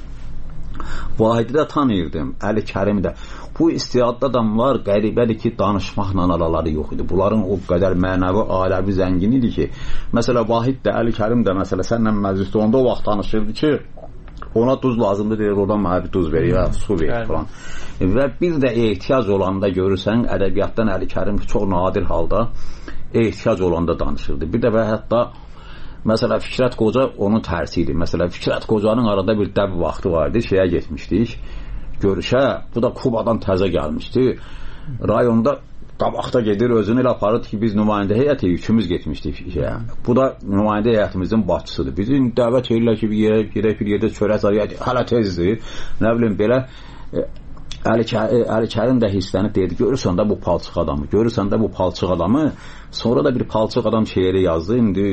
Vahidi də tanıyırdım, Əli Kərimi də. Bu istedadlı adamlar qəribədir ki, danışmaqla araları yox idi. Bunların o qədər mənəvi, aləvi zəngin idi ki, məsələ Vahid də, Əli Kərim də məsələ sənlə məclisdə onda o vaxt tanışırdı ki, ona duz lazımdır, deyir, oradan mənə bir duz verir, ya, su verir falan. Və bir də ehtiyac olanda görürsən, ədəbiyyatdan Əli Kərim çox nadir halda ehtiyac olanda danışırdı. Bir də və hətta məsələ Fikrət Qoca onun tərsi idi. Məsələ Fikrət Qocanın arada bir dəb vaxtı vardı, şeyə getmişdik görüşə, bu da Kubadan təzə gəlmişdi. Rayonda qabaqda gedir, özünü elə aparır ki, biz nümayəndə heyəti üçümüz getmişdik şeyə. Bu da nümayəndə heyətimizin başçısıdır. Bizim dəvət edirlər ki, bir yerə, bir yerdə çörək zarıyət, hələ tezdir. Nə bilim, belə e, Əli, Əli Kərim də hisslənib dedi, görürsən də bu palçıq adamı, görürsən də bu palçıq adamı. Sonra da bir palçıq adam şeiri yazdı. İndi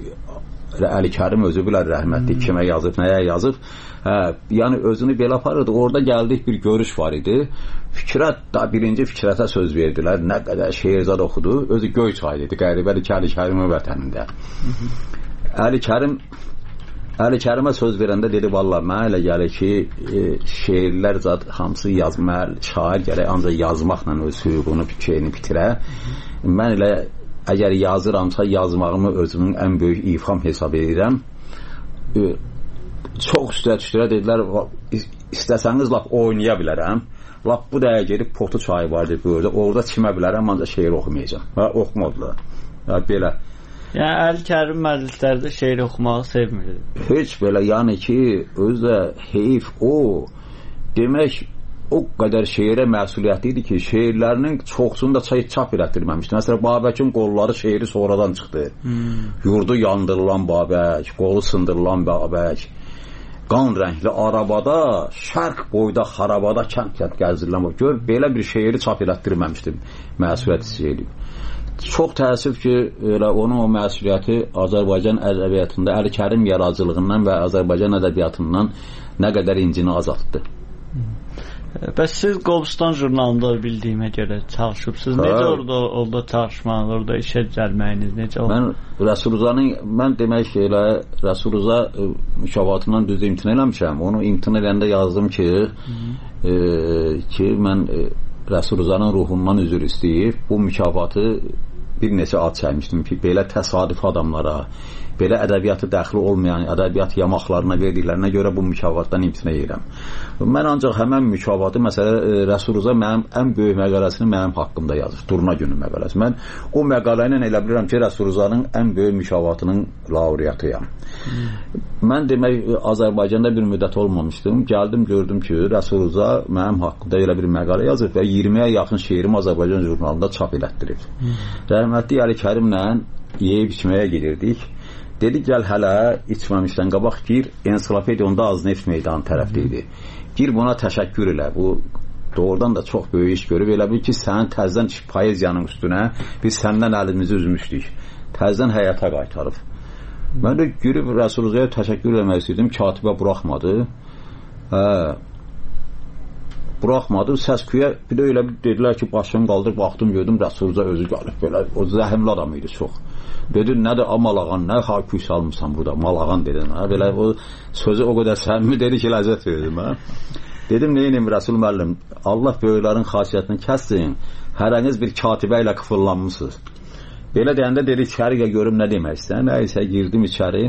Əli Kərim özü bilər rəhmətli hmm. kimə yazıb, nəyə yazıb. Hə, yəni özünü belə aparırdı. Orada gəldik, bir görüş var idi. Fikrət da birinci Fikrətə söz verdilər. Nə qədər şeirzad oxudu. Özü Göyçay idi. Qəribədir ki, Əli Kərimin vətənində. Hmm. Əli Kərim Əli Kərimə söz verəndə dedi, vallahi mənə elə gəlir ki, e, şeirlər zat hamısı yazmalı, şair gərək ancaq yazmaqla öz hüququnu, fikrini bitirə. Mən elə əgər yazıramsa yazmağımı özümün ən böyük ifham hesab edirəm. E, çox üstə düşdürə dedilər, istəsəniz lap oynaya bilərəm. Lap bu dəqiqə gedib Potu çayı vardı burada, orada çimə bilərəm, ancaq şeir oxumayacam. Və oxumadılar. Və belə. Yəni Əli Kərim məclislərdə şeir oxumağı sevmirdi. Heç belə, yəni ki, özü heyf o, demək o qədər şeirə məsuliyyətli idi ki, şeirlərinin çoxsunu da çay çap elətdirməmişdi. Məsələn, Babəkin qolları şeiri sonradan çıxdı. Hmm. Yurdu yandırılan Babək, qolu sındırılan Babək, qan rəngli arabada, şərq boyda xarabada kənd-kənd gəzdirilən. Gör, belə bir şeiri çap elətdirməmişdi, məsuliyyət hiss edib. Çox təəssüf ki, elə onun o məsuliyyəti Azərbaycan ədəbiyyatında Əli Kərim yaradıcılığından və Azərbaycan ədəbiyyatından nə qədər incini azaltdı. Bəs siz Qobustan jurnalında bildiyimə görə çalışıbsınız. Hə. Necə orada, orada çalışmanız, orada işə gəlməyiniz necə oldu? Mən Rəsuluzanın, mən demək ki, elə Rəsuluza mükafatından düz imtina eləmişəm. Onu imtina edəndə yazdım ki, e, ki mən e, Rəsuluzanın ruhundan üzr istəyib, bu mükafatı bir neçə ad çəkmişdim ki, belə təsadüf adamlara, belə ədəbiyyatı dəxli olmayan, ədəbiyyat yamaqlarına verdiklərinə görə bu mükafatdan imtina edirəm. Mən ancaq həmən mükafatı, məsələ Rəsuluza mənim ən böyük məqaləsini mənim haqqımda yazır, Durna günü məqaləsi. Mən o məqalə ilə elə bilirəm ki, Rəsuluzanın ən böyük mükafatının laureatıyam. Hmm. Mən demək, Azərbaycanda bir müddət olmamışdım, gəldim, gördüm ki, Rəsuluza mənim haqqımda elə bir məqalə yazır və iyirmiyə yaxın şeirim Azərbaycan jurnalında çap elətdirib. Hmm. Rəhmətli Əli Kərimlə yeyib içməyə gedirdik. Dedi, gəl hələ içməmişdən qabaq gir, ensiklopediyada az neft meydanı tərəfdə idi. Gir buna təşəkkür elə. Bu doğrudan da çox böyük iş görüb. Elə bil ki, sənin təzdən poeziyanın üstünə biz səndən əlimizi üzmüşdük. Təzdən həyata qaytarıb. Mən də girib Rəsuluzaya təşəkkür eləmək istəydim. Katibə buraxmadı. Hə, buraxmadı. Səsküyə bir də elə dedilər ki, başım qaldır, baxdım, gördüm Rəsuluza özü gəlib. Belə, o zəhimli adam idi çox. Dedi, nədir, a malağan, nə xalq küs almışsan burada, malağan dedin, hə? Belə o sözü o qədər səmimi dedi ki, ləzzət verdim, hə? Dedim, neynim Rəsul müəllim, Allah böyüklərin xasiyyətini kəssin, hərəniz bir katibə ilə qıfırlanmışsınız. Belə deyəndə dedi, içəriyə görüm nə demək istəyən, nəysə girdim içəri,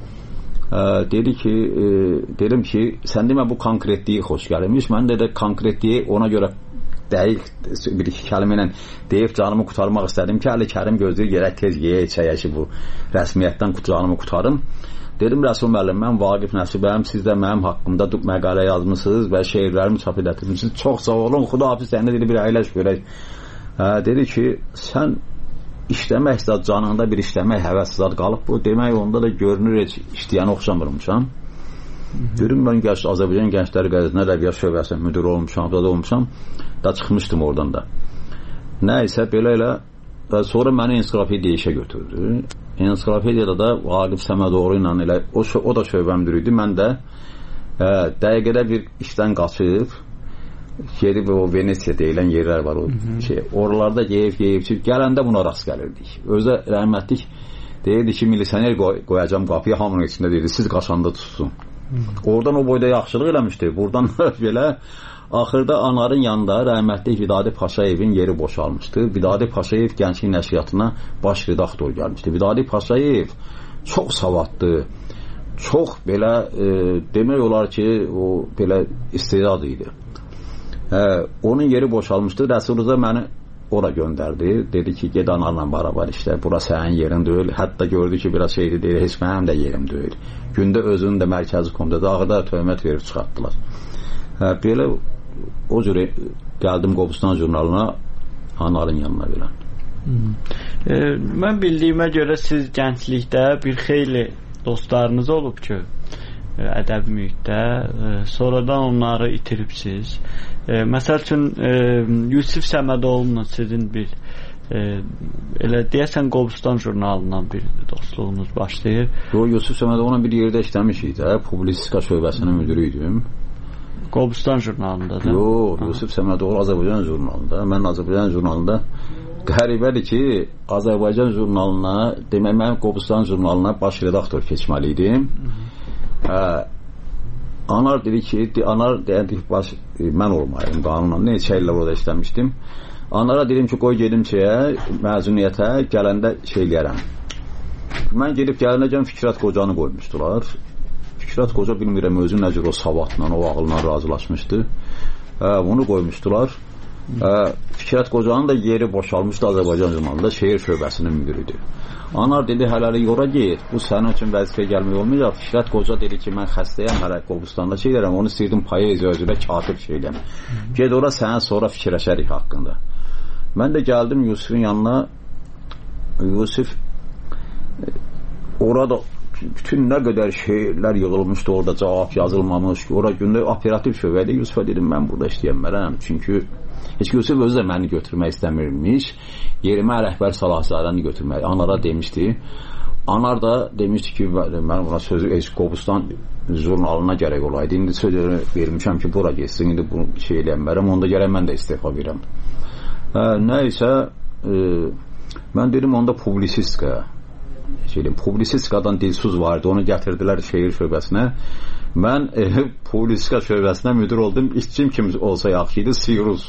ə, dedi ki, e, dedim ki, sən demə bu konkretliyi xoş gəlmiş, mən də konkretliyi ona görə dəqiq bir-iki kəlmə ilə deyib canımı qutarmaq istədim ki, Əli Kərim gözləyir, yerək tez yeyə içəyə ki, bu rəsmiyyətdən canımı qutarım. Dedim, Rəsul müəllim, mən Vaqif Nəsibəyəm, siz də mənim haqqımda məqalə yazmışsınız və şeirlərimi çap edətmişsiniz. Çox sağ olun, xudahafiz səndə dedi, bir əyləş görək. Hə, dedi ki, sən işləmək zat, canında bir işləmək həvəs zat qalıb bu. Demək, onda da görünür, heç işləyəni oxşamırmışam. Dedim, mən gəç, Azərbaycan Gəncləri Qəzetində Ədəbiyyat şöbəsinin müdürü olmuşam, da olmuşam, da çıxmışdım oradan da. Nəysə, belə elə, və sonra məni ensiklopediya işə götürdü. Ensiklopediyada da Vaqif Səmədoğlu ilə elə, o, o da şöbə müdürü idi, mən də ə, dəqiqədə bir işdən qaçıb, gedib o Venesiya deyilən yerlər var, o şey, oralarda yeyib, yeyib, gələndə buna rast gəlirdik. Özə rəhmətlik deyirdi ki, milisioner qoy, qoyacam qapıya, hamının içində deyirdi, siz qaçanda tutsun. Oradan o boyda yaxşılıq eləmişdi. Buradan belə axırda anarın yanında rəhmətli Vidadi Paşayevin yeri boşalmışdı. Vidadi Paşayev Gənclik Nəşriyyatına baş redaktor gəlmişdi. Vidadi Paşayev çox savadlı, çox belə e, demək olar ki, o belə istedad idi. E, onun yeri boşalmışdı. Rəsuluza məni ora göndərdi. Dedi ki, ged anarla barabar işlə. Bura sənin yerin deyil. Hətta gördü ki, biraz şeydi deyil. Heç mənim də yerim deyil. Gündə özünün də mərkəzi komitədə ağırda töhmət verib çıxartdılar. Hə, belə o cür gəldim Qobustan jurnalına, anarın yanına belə. Hmm. E, mən bildiyimə görə siz gənclikdə bir xeyli dostlarınız olub ki, ədəbi mühitdə. Sonradan onları itiribsiz. Məsəl üçün Yusif Səmədoğlu'nun sizin bir elə deyəsən Qobustan jurnalından bir dostluğunuz başlayır. O Yusif Səmədoğlu'na bir yerdə işləmişik də, publisistika şöbəsinin müdürü idim. Qobustan jurnalında da? Yox, Yusuf Səmədoğlu Azərbaycan jurnalında. Mən Azərbaycan jurnalında qəribədir ki, Azərbaycan jurnalına, demək mən Qobustan jurnalına baş redaktor keçməli idim. Hə, Anar dedi ki, Anar deyədik baş, mən olmayayım qanunla, neçə illə orada işləmişdim. Anara dedim ki, qoy gedim şeyə, məzuniyyətə, gələndə şey eləyərəm. Mən gedib gələnəcən Fikrət Qocanı qoymuşdular. Fikrət Qoca bilmirəm özü necə o savadla, o ağılla razılaşmışdı. Hə, bunu qoymuşdular. Hə, Fikrət Qocanın da yeri boşalmışdı Azərbaycan jurnalında, şehir şöbəsinin müdürüdür. Anar dedi, hələlik ora get, bu sənin üçün vəzifəyə gəlmək olmayacaq. Fikrət Qoca dedi ki, mən xəstəyəm, hələ Qobustanda şey edirəm, onu istəyirdim poeziya özülə katib şey eləyəm. Ged ora, sənə sonra fikirləşərik haqqında. Mən də gəldim Yusifin yanına. Yusif orada bütün nə qədər şeylər yığılmışdı, orada cavab yazılmamış, orada gündə operativ şöbədə. Yusifə dedim, mən burada işləyənmərəm, çünki heç Yusif özü də məni götürmək istəmirmiş, yerimə rəhbər Salahzadəni götürmək. Anara demişdi. Anar da demişdi ki, mən buna sözü heç Qobustan jurnalına gərək olaydı. İndi sözü vermişəm ki, bura geçsin, indi bunu şey eləyənmərəm, onda gərək mən də istifa verirəm. Hə, nəysə, e, mən dedim onda publisistika şeydim, publisistikadan dilsuz vardı, onu gətirdilər şehir şöbəsinə. Mən e, publisistika şöbəsinə müdür oldum, işçim kim olsa yaxşıydı, Sirus.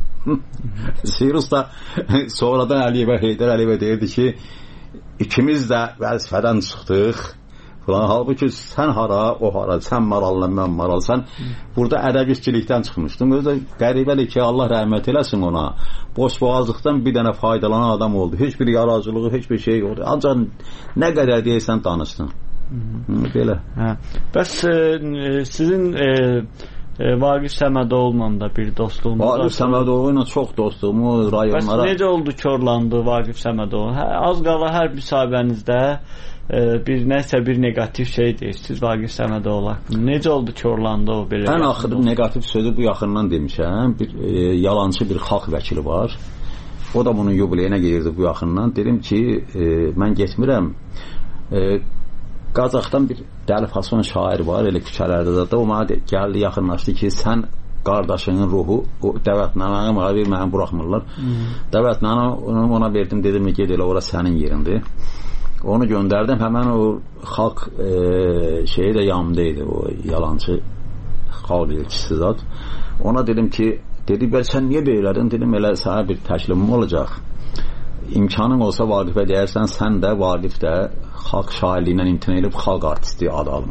Sirus da sonradan Əliyevə, Heydər Əliyevə deyirdi ki, ikimiz də vəzifədən çıxdıq falan. Halbuki sən hara, o hara, sən maralına, mən maral, sən burada ədəbiyyatçilikdən çıxmışdın. Özü də qəribədir ki, Allah rəhmət eləsin ona. Boşboğazlıqdan bir dənə faydalanan adam oldu. Heç bir yaracılığı, heç bir şey yoxdur. Ancaq nə qədər deyirsən danışdın. Belə. Hə. Bəs e, sizin e, e, Vaqif Səmədoğlu'la da bir dostluğunuz var. Vaqif Səmədoğlu'yla çox dostluğumu rayonlara... Bəs necə oldu körlandı Vaqif Səmədoğlu? Hə, az qala hər müsahibənizdə e, bir nəsə bir negativ şey deyirsiniz Vaqif Səmədoğlu haqqında. Necə oldu körlandı o belə? Ən axırı negativ sözü bu yaxından demişəm. Bir e, yalancı bir xalq vəkili var. O da bunun yubileyinə gelirdi bu yaxından. Dedim ki, e, mən getmirəm. E, Qazaxdan bir Dəli Fason şair var, elə küçələrdə də. O mənə gəldi, yaxınlaşdı ki, sən qardaşının ruhu, o dəvətnaməni mənə bir mənə buraxmırlar. Hmm. Dəvətnaməni ona verdim, dedim, ged elə ora sənin yerindir. Onu göndərdim, həmən o xalq e, şeyi də yanımdaydı, o yalancı xalq elçisi zat. Ona dedim ki, dedi, bəl sən niyə beylədin? Dedim, elə sənə bir təklimim olacaq. İmkanın olsa Vaqifə deyərsən, sən də Vaqif də xalq şairliyindən imtina edib xalq artisti adı alın.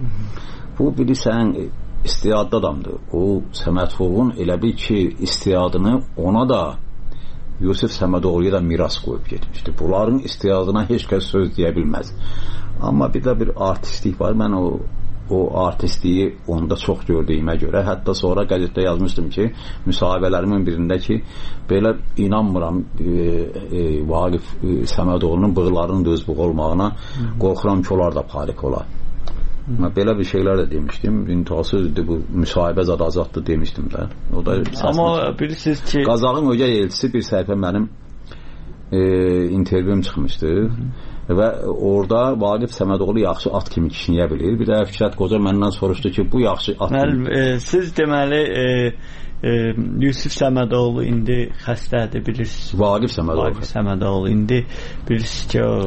Bu bilirsən istiyadlı adamdır. O Səmədovun elə bil ki istiyadını ona da Yusif Səmədoğlu'ya da miras qoyub getmişdi. Bunların istiyadına heç kəs söz deyə bilməz. Amma bir də bir artistlik var. Mən o o artistliyi onda çox gördüyümə görə, hətta sonra qəzetdə yazmışdım ki, müsahibələrimin birində ki, belə inanmıram e, e, Vaqif e, Səmədoğlu'nun bığlarının da özbüq olmağına, qorxuram ki, onlar da palik olar. Belə bir şeylər də demişdim. İntihasızdır, bu müsahibə zad azaddır demişdim də. O da amma bilirsiniz ki, Qazağın ögey elçisi bir səhifə mənim e, intervyum çıxmışdı. Hı. Və orada Vaqif Səmədoğlu yaxşı at kimi kişniyə bilir. Bir də Fikrət Qoca məndən soruşdu ki, bu yaxşı at kimi... E, siz deməli e, e, Yusif Səmədoğlu indi xəstədir, bilirsiniz. Vaqif Səmədoğlu. Vaqif Səmədoğlu indi bilirsiniz ki, o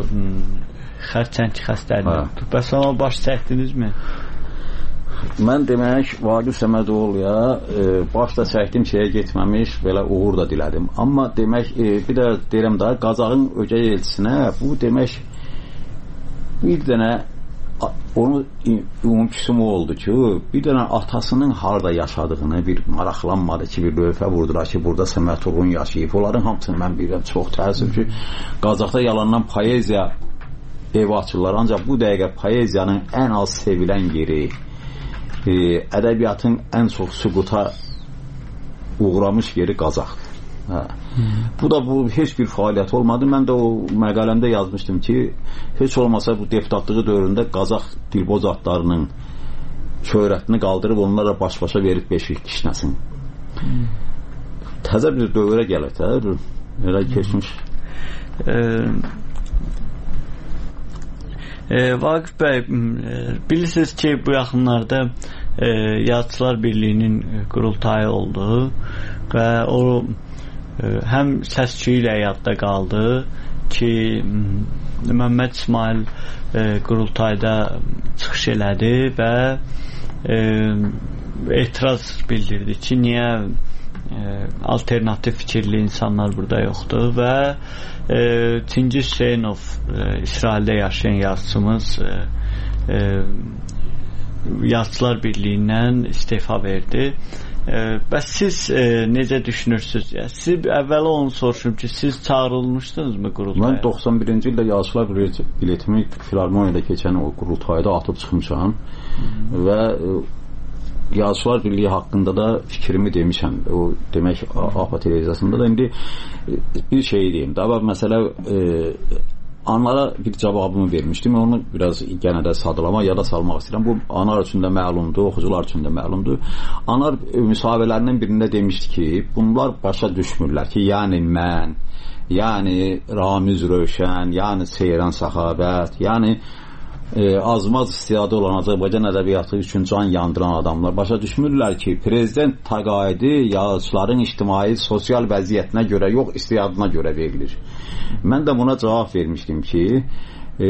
xərçəng xəstəliyidir. Bəs ona baş çəkdinizmi? Mən demək Vaqif Səmədoğlu'ya e, başda çəkdim şeyə getməmiş, belə uğur da dilədim. Amma demək, e, bir də deyirəm daha, Qazağın ögey elçisinə bu demək bir dənə onu umumküsüm oldu ki, bir dənə atasının harda yaşadığını bir maraqlanmadı ki, bir lövhə vurdular ki, burada Səmədoğlu'nun yaşayıb. Onların hamısını mən bilirəm, çox təəssüf ki, Qazaqda yalandan poeziya ev açırlar. Ancaq bu dəqiqə poeziyanın ən az sevilən yeri, e, ədəbiyyatın ən çox süquta uğramış yeri Qazaqdır. Hə. Hmm. Bu da bu heç bir fəaliyyət olmadı. Mən də o məqaləmdə yazmışdım ki, heç olmasa bu deputatlığı dövründə Qazaq dilboz adlarının şöhrətini qaldırıb onlara baş-başa verib beşik kişnəsin. Hmm. Təzə bir dövrə gəlir də, elə keçmiş. E, e, Vaqif bəy, e, bilirsiniz ki, bu yaxınlarda e, Yazıçılar Birliyinin qurultayı oldu və o e, həm səs-küyü ilə yadda qaldı ki, Məmməd İsmail e, qurultayda çıxış elədi və e, etiraz bildirdi ki, niyə e, alternativ fikirli insanlar burada yoxdur və e, Çingiz Hüseynov e, İsraildə yaşayan yazıçımız e, e, Yazıçılar Birliyindən istefa verdi. E, bəs siz e, necə düşünürsünüz? Yəni, siz əvvəla onu soruşum ki, siz çağırılmışdınızmı qurultaya? Mən doxsan birinci ildə Yazıçılar biletimi Filarmoniyada keçən o qurultayda atıb çıxmışam və e, Yazıçılar Birliyi haqqında da fikrimi demişəm. O demək A P A televiziyasında da indi bir şey deyim. Daha məsələ e, anlara bir cavabımı vermişdim. Onu biraz yenə də sadalama, yada salmaq istəyirəm. Bu anar üçün də məlumdur, oxucular üçün də məlumdur. Anar müsahibələrinin birində demişdi ki, bunlar başa düşmürlər ki, yəni mən, yəni Ramiz Rövşən, yəni Seyran Səxavət, yəni E, azmaz istidadı olan Azərbaycan ədəbiyyatı üçün can yandıran adamlar başa düşmürlər ki, prezident təqaüdü yazıçıların ictimai, sosial vəziyyətinə görə yox, istidadına görə verilir. Mən də buna cavab vermişdim ki, e,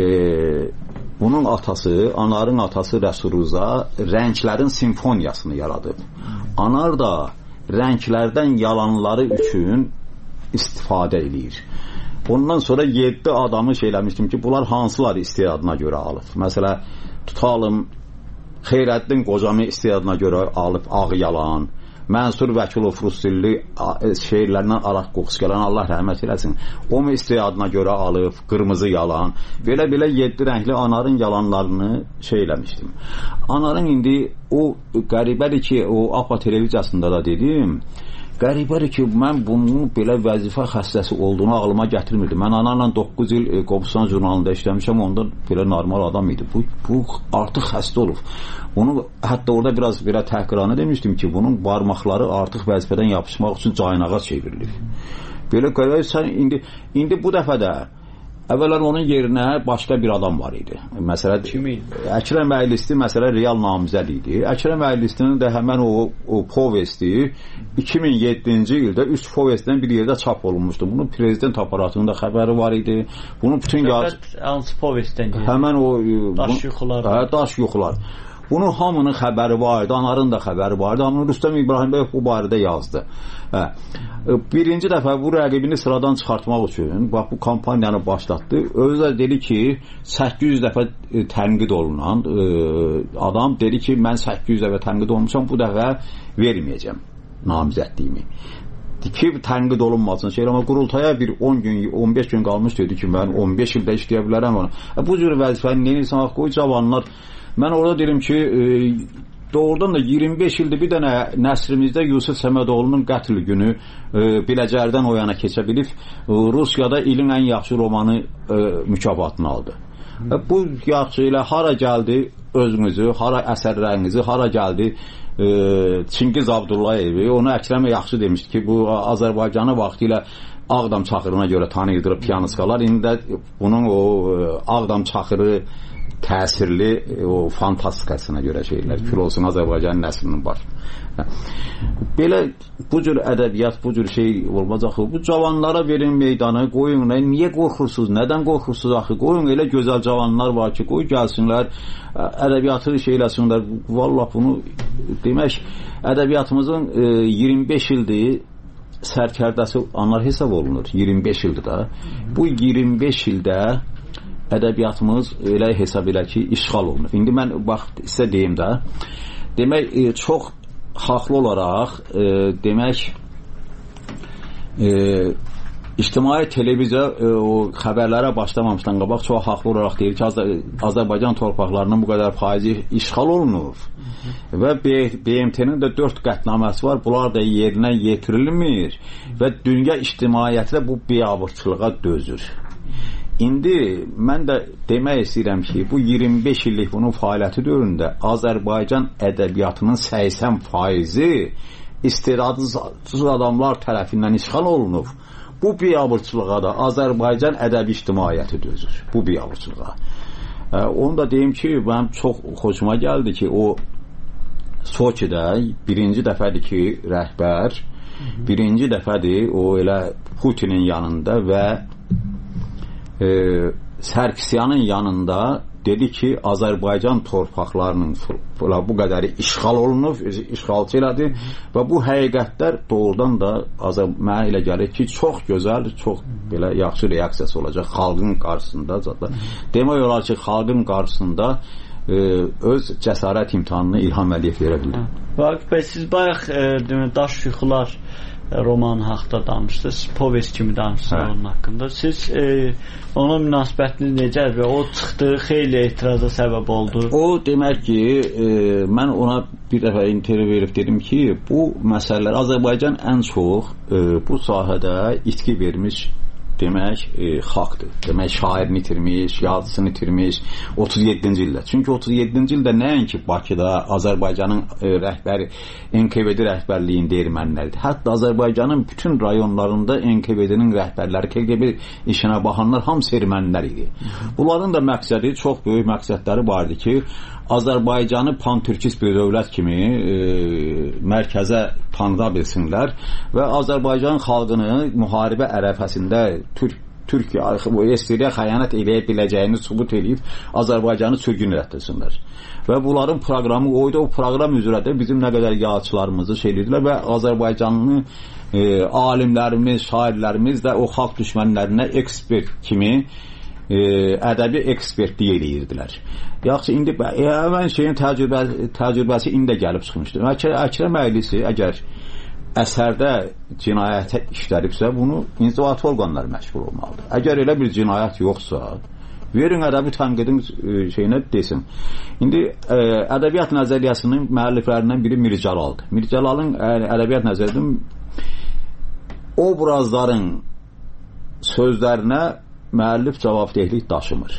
bunun atası, Anarın atası Rəsuluza rənglərin simfoniyasını yaradıb. Anar da rənglərdən yalanları üçün istifadə edir. Ondan sonra yeddi adamı şeyləmişdim ki, bunlar hansılar istidadına görə alıb. Məsələ, tutalım, Xeyrəddin Qocamı istidadına görə alıb ağ yalan, Mənsur Vəkilov Rusdilli şeirlərindən araq qoxusu gələn, Allah rəhmət eləsin, o mu istidadına görə alıb, qırmızı yalan, belə-belə yeddi rəngli Anarın yalanlarını şeyləmişdim. Anarın indi o qəribədir ki, o A P A televiziyasında da dedim, qəribədir ki, mən bunun belə vəzifə xəstəsi olduğunu ağlıma gətirmirdim. Mən anarla doqquz il e, Qobustan jurnalında işləmişəm, onda belə normal adam idi. Bu, bu artıq xəstə olub. Onu hətta orada biraz belə təhqirana demişdim ki, bunun barmaqları artıq vəzifədən yapışmaq üçün caynağa çevrilir. Belə qəribədir, sən indi, indi bu dəfə də əvvələn onun yerinə başqa bir adam var idi. Məsələ Əkrəm Əylisti məsələ real namizəd idi. Əkrəm Əylistinin də həmən o, o povesti iki min yeddinci ildə üç povestdən bir yerdə çap olunmuşdu. Bunun prezident aparatının da xəbəri var idi. Bunun bütün yaz... Hansı povestdən deyil? Həmən o... Daş yuxular. Hə, daş yuxular. Bunun hamının xəbəri vardı, Anarın da xəbəri vardı. Amma Rüstəm İbrahimbəyev bu barədə yazdı. Hə. Birinci dəfə bu rəqibini sıradan çıxartmaq üçün bax bu kampaniyanı başlatdı. Özü də dedi ki, səkkiz yüz dəfə tənqid olunan e, adam dedi ki, mən səkkiz yüz dəfə tənqid olmuşam, bu dəfə verməyəcəm namizədliyimi. Ki, tənqid olunmasın şey, amma qurultaya bir on gün, on beş gün qalmış dedi ki, mən on beş ildə işləyə bilərəm onu. E, bu cür vəzifəni neyinsə, qoy cavanlar. Mən orada deyim ki, e, doğrudan da iyirmi beş ildir bir dənə nəsrimizdə Yusuf Səmədoğlu'nun qətl günü e, Biləcərdən o yana keçə bilib, e, Rusiyada ilin ən yaxşı romanı e, mükafatını aldı. E, bu yaxşı ilə hara gəldi özünüzü, hara əsərlərinizi, hara gəldi e, Çingiz Abdullayevi, onu Əkrəm yaxşı demişdi ki, bu Azərbaycanı vaxtı ilə Ağdam Çaxırına görə tanıyırdırıb piyanistkalar, indi də bunun o e, Ağdam Çaxırı təsirli o fantastikasına görə şeylər, kül olsun Azərbaycan nəslinin baş. Belə bu cür ədəbiyyat, bu cür şey olmaz axı. Bu cavanlara verin meydanı, qoyun. Niyə qorxursunuz? Nədən qorxursunuz axı? Qoyun, elə gözəl cavanlar var ki, qoy gəlsinlər, ədəbiyyatı şey eləsinlər. Vallahi bunu demək, ədəbiyyatımızın e, iyirmi beş ildir sərkərdəsi anlar hesab olunur. iyirmi beş ildir da. Bu iyirmi beş ildə ədəbiyyatımız elə hesab elə ki, işğal olunur. İndi mən bax sizə deyim də, demək e, çox haqlı olaraq e, demək e, ictimai televiziya e, o xəbərlərə başlamamışdan qabaq çox haqlı olaraq deyir ki, Azərbaycan torpaqlarının bu qədər faizi işğal olunur. Hı-hı. Və B M T-nin də dörd qətnaməsi var. Bunlar da yerinə yetirilmir və dünya ictimaiyyəti də bu biabırçılığa dözür. İndi mən də demək istəyirəm ki, bu iyirmi beş illik bunun fəaliyyəti dövründə Azərbaycan ədəbiyyatının səksən faizi istedadsız adamlar tərəfindən işğal olunub. Bu biabırçılığa da Azərbaycan ədəbi ictimaiyyəti dözür. Bu biabırçılığa. Onu da deyim ki, mənim çox xoşuma gəldi ki, o Soçidə birinci dəfədir ki, rəhbər birinci dəfədir o elə Putinin yanında və e, Sərkisyanın yanında dedi ki, Azərbaycan torpaqlarının bu qədəri işğal olunub, işğalçı elədi və bu həqiqətlər doğrudan da mənə elə gəlir ki, çox gözəl, çox belə yaxşı reaksiyası olacaq xalqın qarşısında. Demək olar ki, xalqın qarşısında e, öz cəsarət imtahanını İlham Əliyev verə bilir. Vaqif bəy, siz bayaq e, Daş Yuxular roman haqda danışdınız, povest kimi danışdınız onun haqqında. Siz e, ona münasibətiniz necədir və o çıxdı, xeyli etiraza səbəb oldu? O demək ki, e, mən ona bir dəfə intervyu verib dedim ki, bu məsələlər Azərbaycan ən çox e, bu sahədə itki vermiş demək e, xalqdır. Demək şairini itirmiş, yazısını itirmiş otuz yeddinci ildə. Çünki otuz yeddinci ildə nəinki Bakıda Azərbaycanın e, rəhbəri N K V D rəhbərliyində ermənilərdir. Hətta Azərbaycanın bütün rayonlarında N K V D-nin rəhbərləri, K G B işinə baxanlar hamısı ermənilər idi. Bunların da məqsədi, çox böyük məqsədləri vardı ki, Azərbaycanı pan-türkist bir dövlət kimi e, mərkəzə tanıda bilsinlər və Azərbaycan xalqını müharibə ərəfəsində Türk Türkiyə Estiriyə xəyanət eləyə biləcəyini sübut edib Azərbaycanı sürgün etdirsinlər. Və bunların proqramı oydu, o proqram üzrə də bizim nə qədər yazıçılarımızı şey edirlər və Azərbaycanlı e, alimlərimiz, şairlərimiz də o xalq düşmənlərinə ekspert kimi e, ədəbi ekspertlik eləyirdilər. Yaxşı, indi həmən şeyin təcrübə, təcrübəsi indi gəlib çıxmışdır. Əkrəm Əylisi əgər əsərdə cinayətə işlədibsə, bunu inzibati orqanlar məşğul olmalıdır. Əgər elə bir cinayət yoxsa, verin ədəbi tənqidin şeyinə desin. İndi ə, ədəbiyyat nəzəriyyəsinin müəlliflərindən biri Mir Cəlaldır. Mir Cəlalın ədəbiyyat nəzəriyyəsinin obrazların sözlərinə müəllif cavabdehlik daşımır.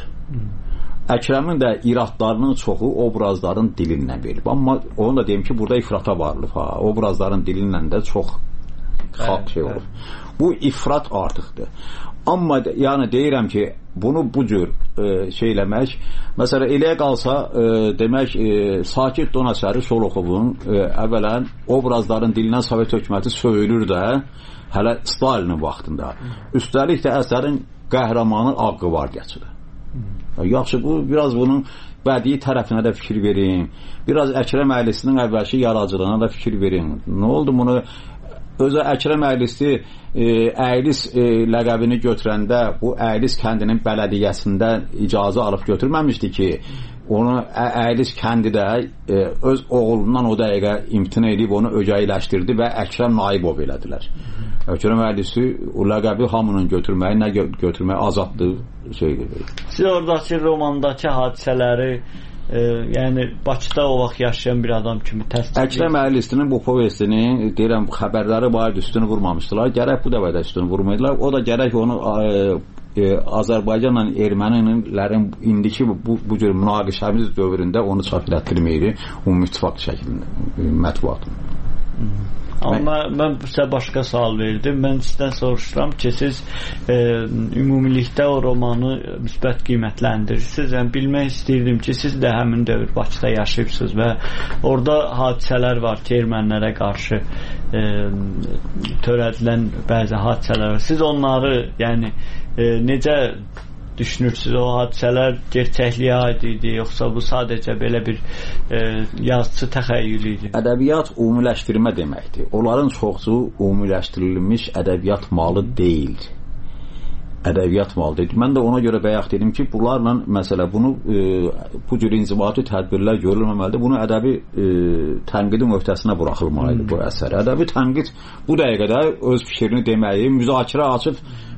Əkrəmin də iradlarının çoxu obrazların dilindən verilib. Amma onu da deyim ki, burada ifrata varılıb. Ha. Obrazların dilindən də çox xalq şey olur. Bu ifrat artıqdır. Amma yəni deyirəm ki, bunu bu cür e, şey eləmək, məsələn, eləyə qalsa e, demək, e, Sakit Donaçəri Şoloxovun e, əvvələn obrazların dilindən Sovet hökuməti söyülür də hələ Stalinin vaxtında. Üstəlik də əsərin qəhrəmanı Ağqı Vardiyaçıdır. Yaxşı, bu biraz bunun bədii tərəfinə də fikir verin. Biraz Əkrəm Əylisinin əvvəlki yaradıcılığına da fikir verin. Nə oldu bunu? Özü Əkrəm Əylisi e, Əylis e, ləqəbini götürəndə bu Əylis kəndinin bələdiyyəsində icazə alıb götürməmişdi ki, onu Əylis kəndi də e, öz oğlundan o dəqiqə imtina edib onu ögəyləşdirdi və Əkrəm Naibov elədilər. Əkrəm Əylisi o ləqəbi hamının götürməyi, nə götürməyi azaddır şeydir. Siz oradakı romandakı hadisələri e, yəni Bakıda o vaxt yaşayan bir adam kimi təsdiq edir. Əkrəm Əylisinin bu povestini deyirəm, xəbərləri var, üstünü vurmamışdılar. Gərək bu dəfə də üstünü vurmaydılar. O da gərək onu e, e, Azərbaycanla ermənilərin indiki bu, bu cür münaqişəmiz dövründə onu çap etdirməyir. Ümumi ittifaq şəklində mətbuatın. Amma mən sizə başqa sual verdim. Mən sizdən soruşuram ki, siz e, ümumilikdə o romanı müsbət qiymətləndirirsiniz. Yəni, bilmək istəyirdim ki, siz də həmin dövr Bakıda yaşayıbsınız və orada hadisələr var ki, ermənilərə qarşı e, törədilən bəzi hadisələr var. Siz onları yəni e, necə düşünürsünüz? O hadisələr gerçəkliyə aid idi, yoxsa bu sadəcə belə bir e, yazıcı təxəyyül idi? Ədəbiyyat ümumiləşdirmə deməkdir. Onların çoxsu ümumiləşdirilmiş ədəbiyyat malı deyil. Ədəbiyyat malı deyil. Mən də ona görə bayaq dedim ki, bunlarla məsələ bunu e, bu cür inzibati tədbirlər görülməməlidir. Bunu ədəbi e, tənqidin öhdəsinə buraxılmalıdır bu əsər. Ədəbi tənqid bu dəqiqədə öz fikrini deməyi, müzakirə açıb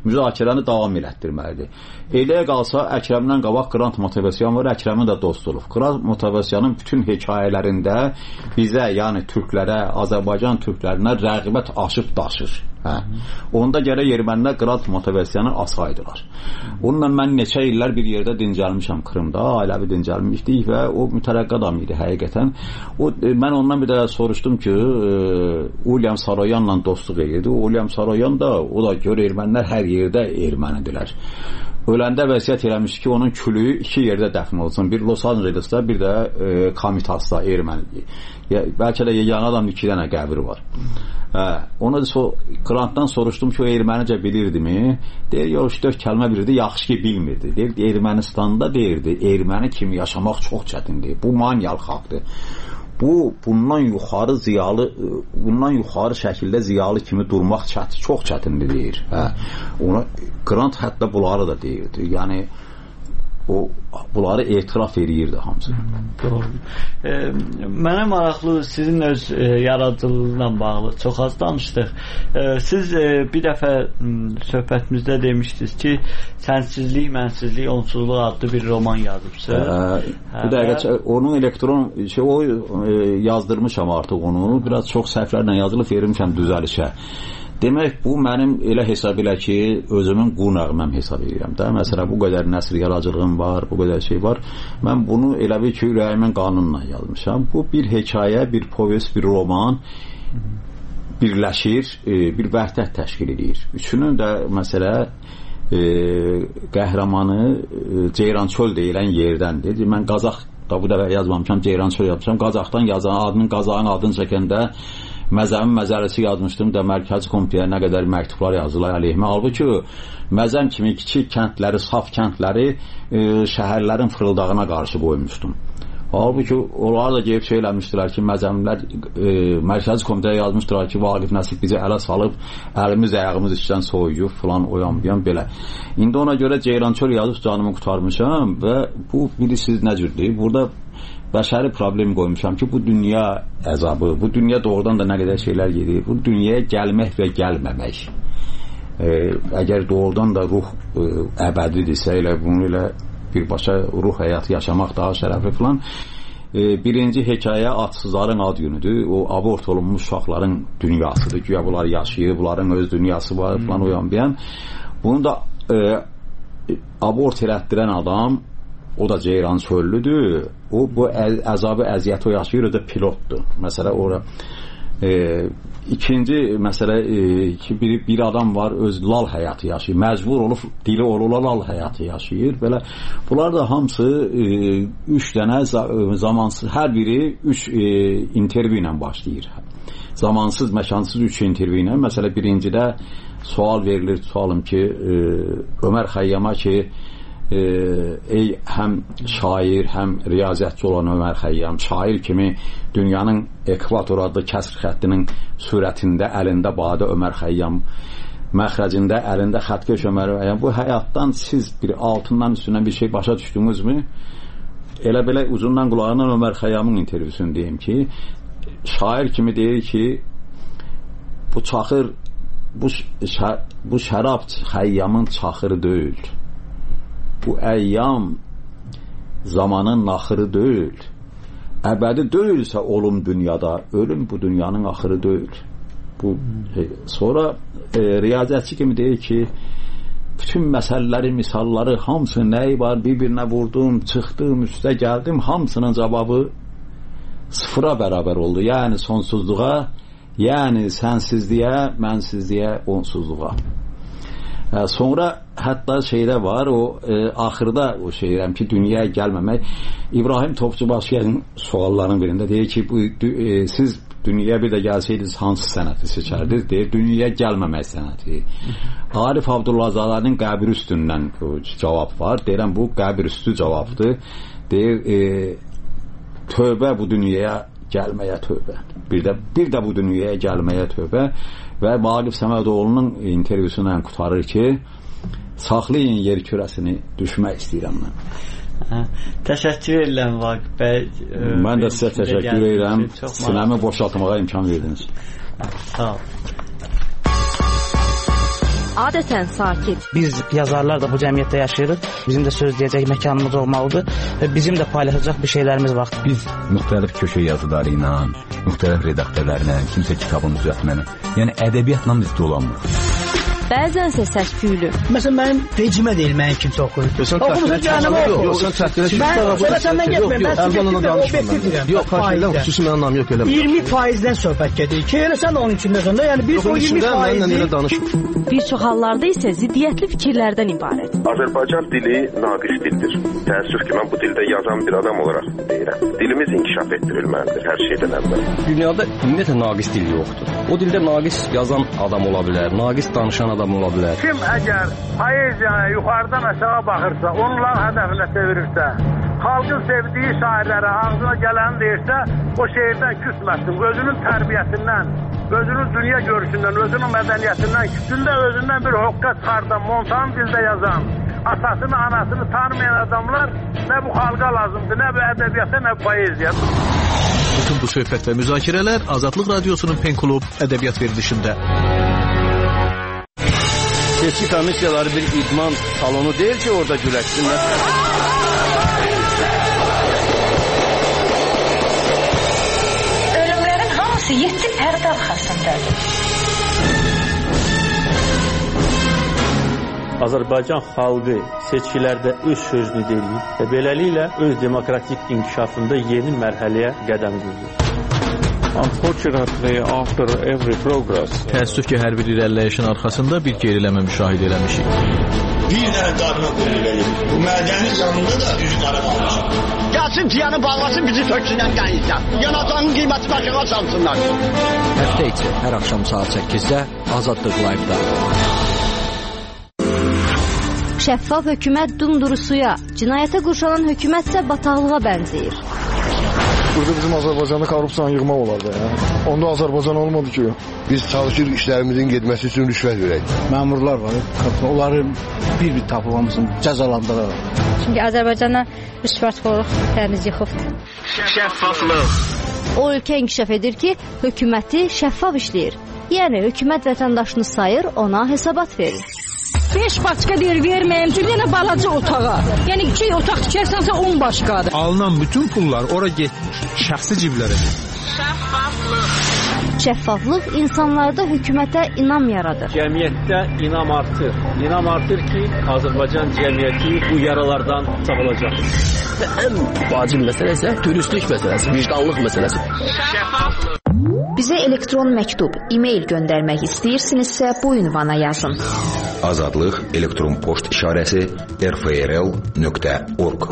müzakirəni davam elətdirməlidir. Eləyə qalsa Əkrəmdən qabaq Qrant Motivasyan var, Əkrəmin də dost olub. Qrant Motivasyanın bütün hekayələrində bizə, yəni türklərə, Azərbaycan türklərinə rəğbət aşıb daşır. Hə. Onda gərək ermənilər Qrant Motivasyanı asaydılar. Onunla mən neçə illər bir yerdə dincəlmişəm Krımda, ailəvi dincəlmişdik və o mütərəqqi adam idi həqiqətən. O, mən ondan bir də soruşdum ki, Ulyam Saroyanla dostluq edirdi. Ulyam Saroyan da, o da gör ermənilər hər yerdə ermənidirlər. Öləndə vəsiyyət eləmiş ki, onun külüyü iki yerdə dəfn olsun. Bir Los Angeles'da, bir də e, Kamitas'da erməni. Ya, bəlkə də yeganə adam iki dənə qəbri var. Hə, onu da so, Qrantdan soruşdum ki, o ermənicə bilirdimi? Deyir, yox, üç dörd kəlmə bilirdi, yaxşı ki bilmirdi. Deyir, Ermənistanda deyirdi, erməni kimi yaşamaq çox çətindir. Bu manyalı xalqdır. Bu, bundan yuxarı ziyalı, bundan yuxarı şəkildə ziyalı kimi durmaq çətin, çox çətindir deyir. Hə. Ona Qrant hətta bunları da deyirdi. Yəni o bunları etiraf edirdi hamısı. Doğru. E, mənə maraqlı sizin öz e, yaradıcılığına bağlı çox az danışdıq. E, siz e, bir dəfə söhbətimizdə demişdiniz ki, sənsizlik, mənsizlik, onsuzluq adlı bir roman yazıbsınız. Hə, bir dəqiqə, onun elektron şey o e, yazdırmışam artıq onu. Biraz çox səhvlərlə yazılıb vermişəm düzəlişə. Demək, bu mənim elə hesab elə ki, özümün qunağıməm hesab edirəm də. Məsələn, bu qədər nəsr yaradıcılığım var, bu qədər şey var. Mən bunu elə bir ki, ürəyimin qanunla yazmışam. Bu bir hekayə, bir povest, bir roman birləşir, bir vəhdət təşkil edir. Üçünün də məsələ e, qəhrəmanı e, Ceyrançöl deyilən yerdəndir. Mən Qazaq da bu dəfə yazmamışam, Ceyrançöl yazmışam. Qazaqdan yazan adının, Qazağın adını çəkəndə Məzəmin məzərəsi yazmışdım da Mərkəzi Komitəyə nə qədər məktublar yazdılar əleyhimə. Halbuki Məzəm kimi kiçik kəndləri, saf kəndləri e, şəhərlərin fırıldağına qarşı qoymuşdum. Halbuki onlar da gelib söyləmişdilər ki, Məzəmlər e, Mərkəzi Komitəyə yazmışdılar ki, Vaqif Nəsib bizi ələ salıb, əlimiz, ayağımız içdən soyuyub, filan, oyan, buyan, belə. İndi ona görə Ceyrançöl yazıb canımı qurtarmışam və bu bilirsiniz nə cürdür? Burada bəşəri problem qoymuşam ki, bu dünya əzabı, bu dünya doğrudan da nə qədər şeylər gedir, bu dünyaya gəlmək və gəlməmək. E, əgər doğrudan da ruh e, əbədidirsə, elə bunu elə birbaşa ruh həyatı yaşamaq daha şərəfli falan. E, birinci hekayə atsızların ad günüdür. O abort olunmuş uşaqların dünyasıdır. Güya bunlar yaşayır, bunların öz dünyası var falan uyanmayan. Bunu da e, abort elətdirən adam, o da Ceyrançöllüdür. O bu əzabı, əziyyəti o yaşayır, o da pilotdur. Məsələ ora e, ikinci məsələ e, ki bir, bir adam var, öz lal həyatı yaşayır. Məcbur olub dili olula lal həyatı yaşayır. Belə bunlar da hamısı e, üç dənə zamansız, hər biri üç e, intervyu ilə başlayır. Zamansız, məkansız üç intervyu ilə. Məsələ birincidə sual verilir, sualım ki e, Ömər Xəyyama ki e, ey həm şair, həm riyaziyyatçı olan Ömər Xəyyam, şair kimi dünyanın ekvator adlı kəsr xəttinin surətində əlində badə Ömər Xəyyam, məxrəcində əlində xəttkeş Ömər Xəyyam, bu həyatdan siz bir altından üstündən bir şey başa düşdünüzmü? Elə belə uzundan qulağından Ömər Xəyyamın intervyusunu deyim ki, şair kimi deyir ki, bu çaxır, bu, şər, bu şərab Xəyyamın çaxırı deyil. Bu əyyam zamanın naxırı deyil. Əbədi deyilsə olum dünyada, ölüm bu dünyanın axırı deyil. Bu e, sonra e, riyaziyyatçı kimi deyir ki, bütün məsələləri, misalları, hamısı nəyi var, bir-birinə vurdum, çıxdım, üstə gəldim, hamısının cavabı sıfıra bərabər oldu. Yəni sonsuzluğa, yəni sənsizliyə, mənsizliyə, onsuzluğa. E, sonra hətta şeydə var, o e, axırda o şeyəm ki, dünyaya gəlməmək. İbrahim Topçubaşıyanın suallarının birində deyir ki, bu, e, siz dünyaya bir də gəlsəydiniz hansı sənəti seçərdiniz? Deyir, dünyaya gəlməmək sənəti. Arif Abdullahzadənin qəbir üstündən cavab var. Deyirəm, bu qəbir üstü cavabdır. Deyir, e, tövbə bu dünyaya gəlməyə tövbə. Bir də, bir də bu dünyaya gəlməyə tövbə. Və Vaqif Səmədoğlu'nun intervyusundan qutarır ki, saxlayın yer kürəsini, düşmək istəyirəm mən. Hə, təşəkkür edirəm Vaqif bəy. Mən də sizə təşəkkür edirəm. Sinəmi boşaltmağa imkan verdiniz. Hə, sağ ol. adətən sakit. Biz yazarlar da bu cəmiyyətdə yaşayırıq. Bizim də söz deyəcək məkanımız olmalıdır və bizim də paylaşacaq bir şeylərimiz var. Biz müxtəlif köşə yazıları ilə, müxtəlif redaktörlərlə, kimsə kitabın düzəltməni, yəni ədəbiyyatla biz dolanmırıq. Bəzənsə səs-küylü. Məsələn, mənim vecimə deyil, mənim kimsə oxuyur. Oxumuza cəhənnəmə oxuyur. Yox, sən təxdirə ki, mən sonra səndən getməyim. Mən subjektiv, obyektiv deyirəm. Yox, xahiş xüsusi mənim anlamı yox elə. iyirmi faizdən söhbət gedir ki, elə sən də onun içindəsən də, yəni biz o iyirmi faizi... Bir çox hallarda isə ziddiyyətli fikirlərdən ibarət. Azərbaycan dili naqis dildir. Təəssüf ki, mən bu dildə yazan bir adam olaraq deyirəm. Dilimiz inkişaf etdirilməlidir hər şeydən əvvəl. Dünyada ümumiyyətlə naqis dil yoxdur. O dildə naqis yazan adam ola bilər, naqis danışan adam ola bilər. Kim əgər poeziyaya yuxarıdan aşağı baxırsa, onların hədəfinə çevirirsə, xalqın sevdiyi şairlərə ağzına gələni deyirsə, o şeirdən küsməsin. Özünün tərbiyəsindən, özünün dünya görüşündən, özünün mədəniyyətindən, küsündə özündən bir hoqqa çıxardan, montan dildə yazan, atasını, anasını tanımayan adamlar nə bu xalqa lazımdır, nə bu ədəbiyyata, nə bu poeziya. Bütün bu söhbət və müzakirələr Azadlıq Radiosunun Pen Klub ədəbiyyat verilişində. Seçki komissiyaları bir idman salonu deyil ki, orada güləşsinlər. Ölümlərin hamısı yeddi pərdə arxasındadır. Azərbaycan xalqı seçkilərdə öz sözünü deyir və beləliklə öz demokratik inkişafında yeni mərhələyə qədəm qoyur. Unfortunately, after every progress, təəssüf ki, hər bir irəliləyişin arxasında bir geriləmə müşahidə eləmişik. Bir dənə qarına qoyulur. Bu mədəni canında da üzü qaramalıdır. Gəlsin tiyanı bağlasın, bizi töksünən qənizdən. Yanacağın qiyməti başına salsınlar. Həftə içi, hər axşam saat səkkizdə Azadlıq Live-da. Şəffaf hökumət dumdurusuya, cinayətə qurşanan hökumətsə bataqlığa bənzəyir. Burada bizim Azərbaycanda korrupsiyanı yığmaq olardı. Ya. Onda Azərbaycan olmadı ki. Biz çalışırıq işlərimizin getməsi üçün rüşvət verək. Məmurlar var, onların bir-bir tapılmasını cəzalandırır. Çünki Azərbaycana rüşvətxorluq təmiz yıxıbdır. Şəffaflıq. O ölkə inkişaf edir ki, hökuməti şəffaf işləyir. Yəni hökumət vətəndaşını sayır, ona hesabat verir. beş başqa deyir verməyim ki, yenə balaca otağa. Yəni iki otaq tikərsənsə on başqadır. Alınan bütün pullar ora getmiş, şəxsi ciblərə. Şəffaflıq. Şəffaflıq insanlarda hökumətə inam yaradır. Cəmiyyətdə inam artır. İnam artır ki, Azərbaycan cəmiyyəti bu yaralardan sağolacaq. Ən vacib məsələ isə dürüstlük məsələsi, vicdanlıq məsələsi. Şəffaflıq. Bizə elektron məktub, e-mail göndərmək istəyirsinizsə bu ünvana yazın. Azadlıq elektron poçt işarəsi r f r l nöqtə org.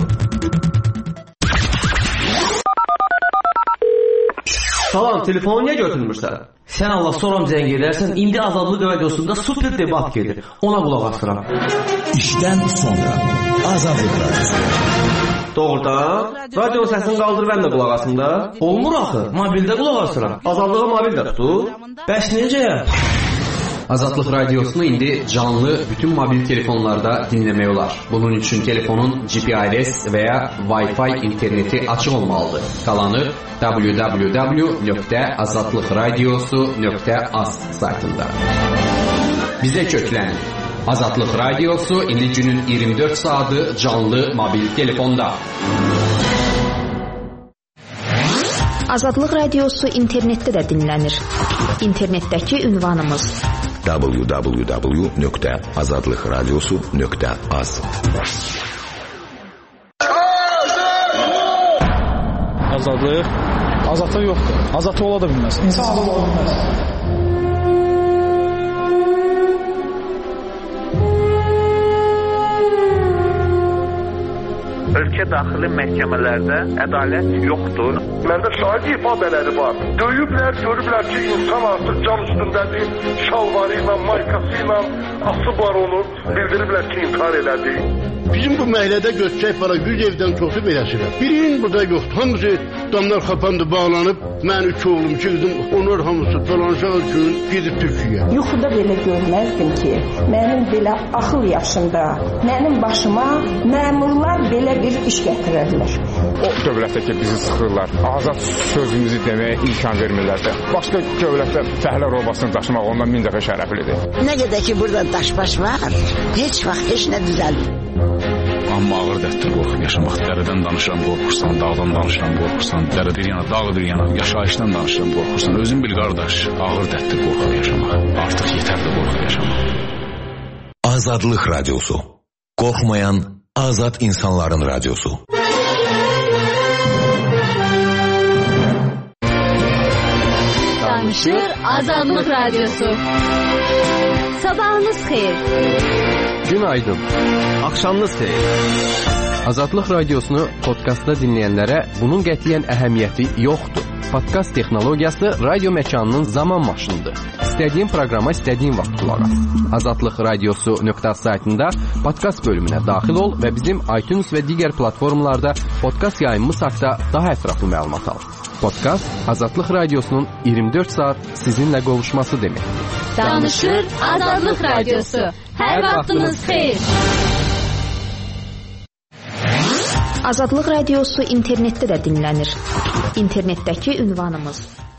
Salam, telefonu niyə götürmürsən? Sən Allah soram zəng edərsən, indi Azadlıq Radiosunda super debat gedir. Ona qulaq asıram. İşdən sonra Azadlıq Radiosu. Doğrudan, radionun səsini qaldır, mən də qulaq asım da. Olmur axı, mobildə qulaq asıram. Azadlığı mobildə tutur. Bəs necə? Azadlıq Radiosunu indi canlı bütün mobil telefonlarda dinləmək olar. Bunun üçün telefonun G P R S və ya Wi-Fi interneti açıq olmalıdır. Qalanı w w w nöqtə azadlıq radiosu nöqtə az saytında. Bizə köklənin. Azadlıq Radiosu indi günün iyirmi dörd saatı canlı mobil telefonda. Azadlıq Radiosu internetdə də dinlənir. İnternetdəki ünvanımız w w w nöqtə azadlıq radiosu nöqtə az. Azadlıq? Azadlıq yoxdur. Azadlıq ola da bilməz. İnsanlıq ola bilməz. Ölkə daxili məhkəmələrdə ədalət yoxdur. Məndə şahid ifadeləri var. Döyüblər, görüblər ki, insan artıq can üstündədir. Şalvarı ilə, maykası ilə asıb var onu. Bildiriblər ki, intihar elədi. Bizim bu məhəllədə götürək falan yüz evdən çoxu beləsidir. Birinin burada yoxdur. Hamısı damlar xapandı, bağlanıb. Mən üç oğlum, iki qızım, onlar hamısı dolanacaq üçün gedib Türkiyəyə. Yuxuda belə görməzdim ki, mənim belə axıl yaşında, mənim başıma məmurlar belə bir iş gətirərlər. O dövlətdə ki, bizi sıxırlar, azad sözümüzü deməyə imkan vermirlər də. Başqa dövlətdə fəhlə robasını daşımaq ondan min dəfə şərəflidir. Nə qədər ki, burada daşbaş var, heç vaxt heç nə düzəlmir. Amma ağır dərddir qorxub yaşamaq. Dərədən danışıram, qorxursan, dağdan danışıram, qorxursan, dərə bir yana, dağ bir yana, yaşayışdan danışıram, qorxursan. Özün bil qardaş, ağır dərddir qorxub yaşamaq. Artıq yetərdir qorxub yaşamaq. Azadlıq Radyosu. Qorxmayan azad insanların radyosu. Danışır Azadlıq Radyosu. Sabahınız xeyir. Günaydın. Axşamınız xeyir. Azadlıq Radiosunu podkastda dinləyənlərə bunun qətiyyən əhəmiyyəti yoxdur. Podkast texnologiyası radio məkanının zaman maşınıdır. İstədiyin proqrama istədiyin vaxt qulaq as. azadlıq radiosu nöqtə saytında podkast bölümünə daxil ol və bizim iTunes və digər platformalarda podkast yayımımız haqqında daha ətraflı məlumat al. Podkast Azadlıq Radiosunun iyirmi dörd saat sizinlə qovuşması deməkdir. Danışır Azadlıq Radiosu. Hər vaxtınız xeyir. Azadlıq Radiosu internetdə də dinlənir. İnternetdəki ünvanımız